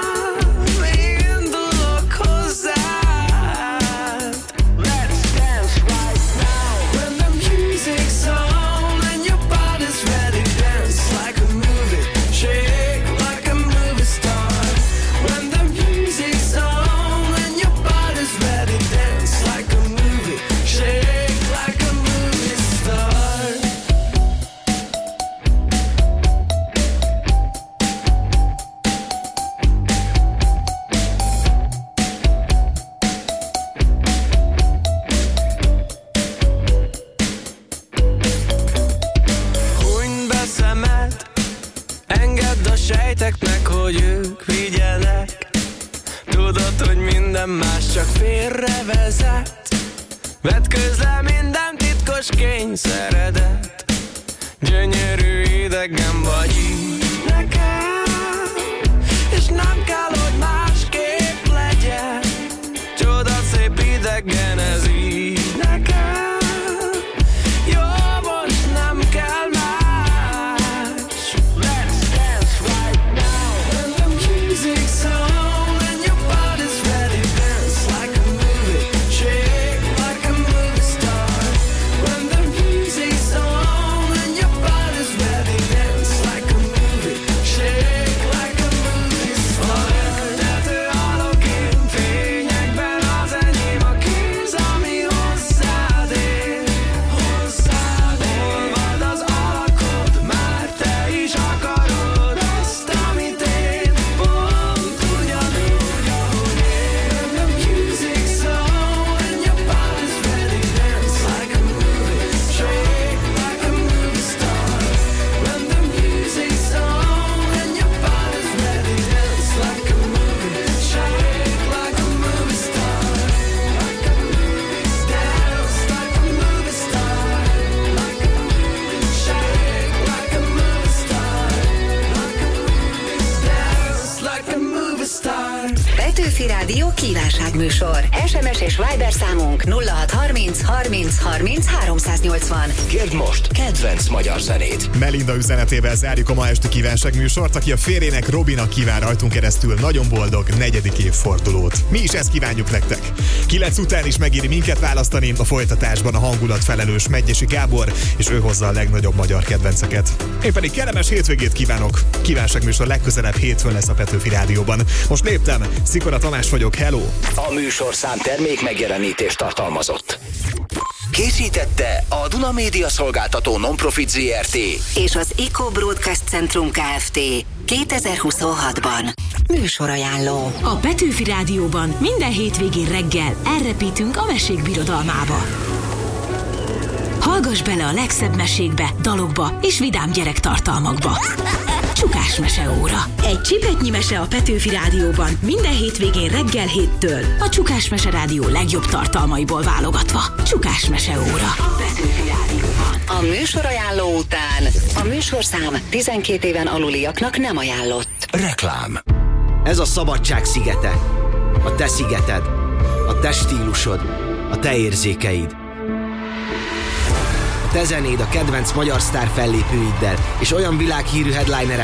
Indulok hozzád. Let's dance right now. When the music's on and your body's ready, dance like a movie, shake like a movie star. When the music's on and your body's ready, dance like a movie, shake like a movie star. Hunyd be szemed, engedd a sejteknek, hogy ők vigyenek. Tudod, hogy minden más csak félrevezet. Vedd közle minden titkos kényszeredet. Gyönyörű idegen vagy így nekem, és nem kell, hogy másképp legyen. Csodaszép idegen ez így nekem. Jó, most nem kell más. Let's dance right now. When the music's on and your body's ready, dance like a movie, shake like a movie star. When the music's on and your body's ready, dance like a movie, shake like a movie star. Tető alakén, fényekben az enyém a kéz, ami hozzád ér, hozzád ér. Olvad az alakod, már te is akarod azt, amit én, pont ugyanúgy, ahogy én. When the music's on and your body's ready, dance like a movie, shake like a movie star. When the music's on and your body's ready, dance like a movie, shake like a movie star. Like a movie, dance like a movie star. Like a movie, shake like a movie star. Like a movie, dance like a movie star. Petőfi Rádió kívánságműsor. SMS és Viber számunk 0630 30 30 380. Kérd most kedvenc magyar zenét. Melinda üzenetével zárjuk a ma esti kívánságműsort, aki a férjének, Robinak kíván rajtunk keresztül nagyon boldog 4. évfordulót. Mi is ezt kívánjuk nektek. 9 után is megéri minket választani, a folytatásban a hangulatfelelős Medgyessy Gábor, és ő hozza a legnagyobb magyar kedvenceket. Én pedig kellemes hétvégét kívánok. Kívánságműsor legközelebb hétfőn lesz a Petőfi Rádióban. Most léptem, Szikora Tamás vagyok, hello! A műsorszám termék megjelenítést tartalmazott. Készítette a Duna Média Szolgáltató Nonprofit ZRT és az Eco Broadcast Centrum Kft. 2026-ban. Műsorajánló. A Petőfi Rádióban minden hétvégén reggel elrepítünk a mesék birodalmába. Hallgass bele a legszebb mesékbe, dalokba és vidám gyerektartalmakba. Csukás meseóra. Egy csipetnyi mese a Petőfi Rádióban minden hétvégén reggel 7-től. A Csukás Mese Rádió legjobb tartalmaiból válogatva. Csukás meseóra. A Petőfi Rádióban. A műsorajánló után a műsorszám 12 éven aluliaknak nem ajánlott. Reklám. Ez a szabadság szigete. A te szigeted. A te stílusod. A te érzékeid. A te zenéd a kedvenc magyar sztár fellépőiddel és olyan világhírű headlinerek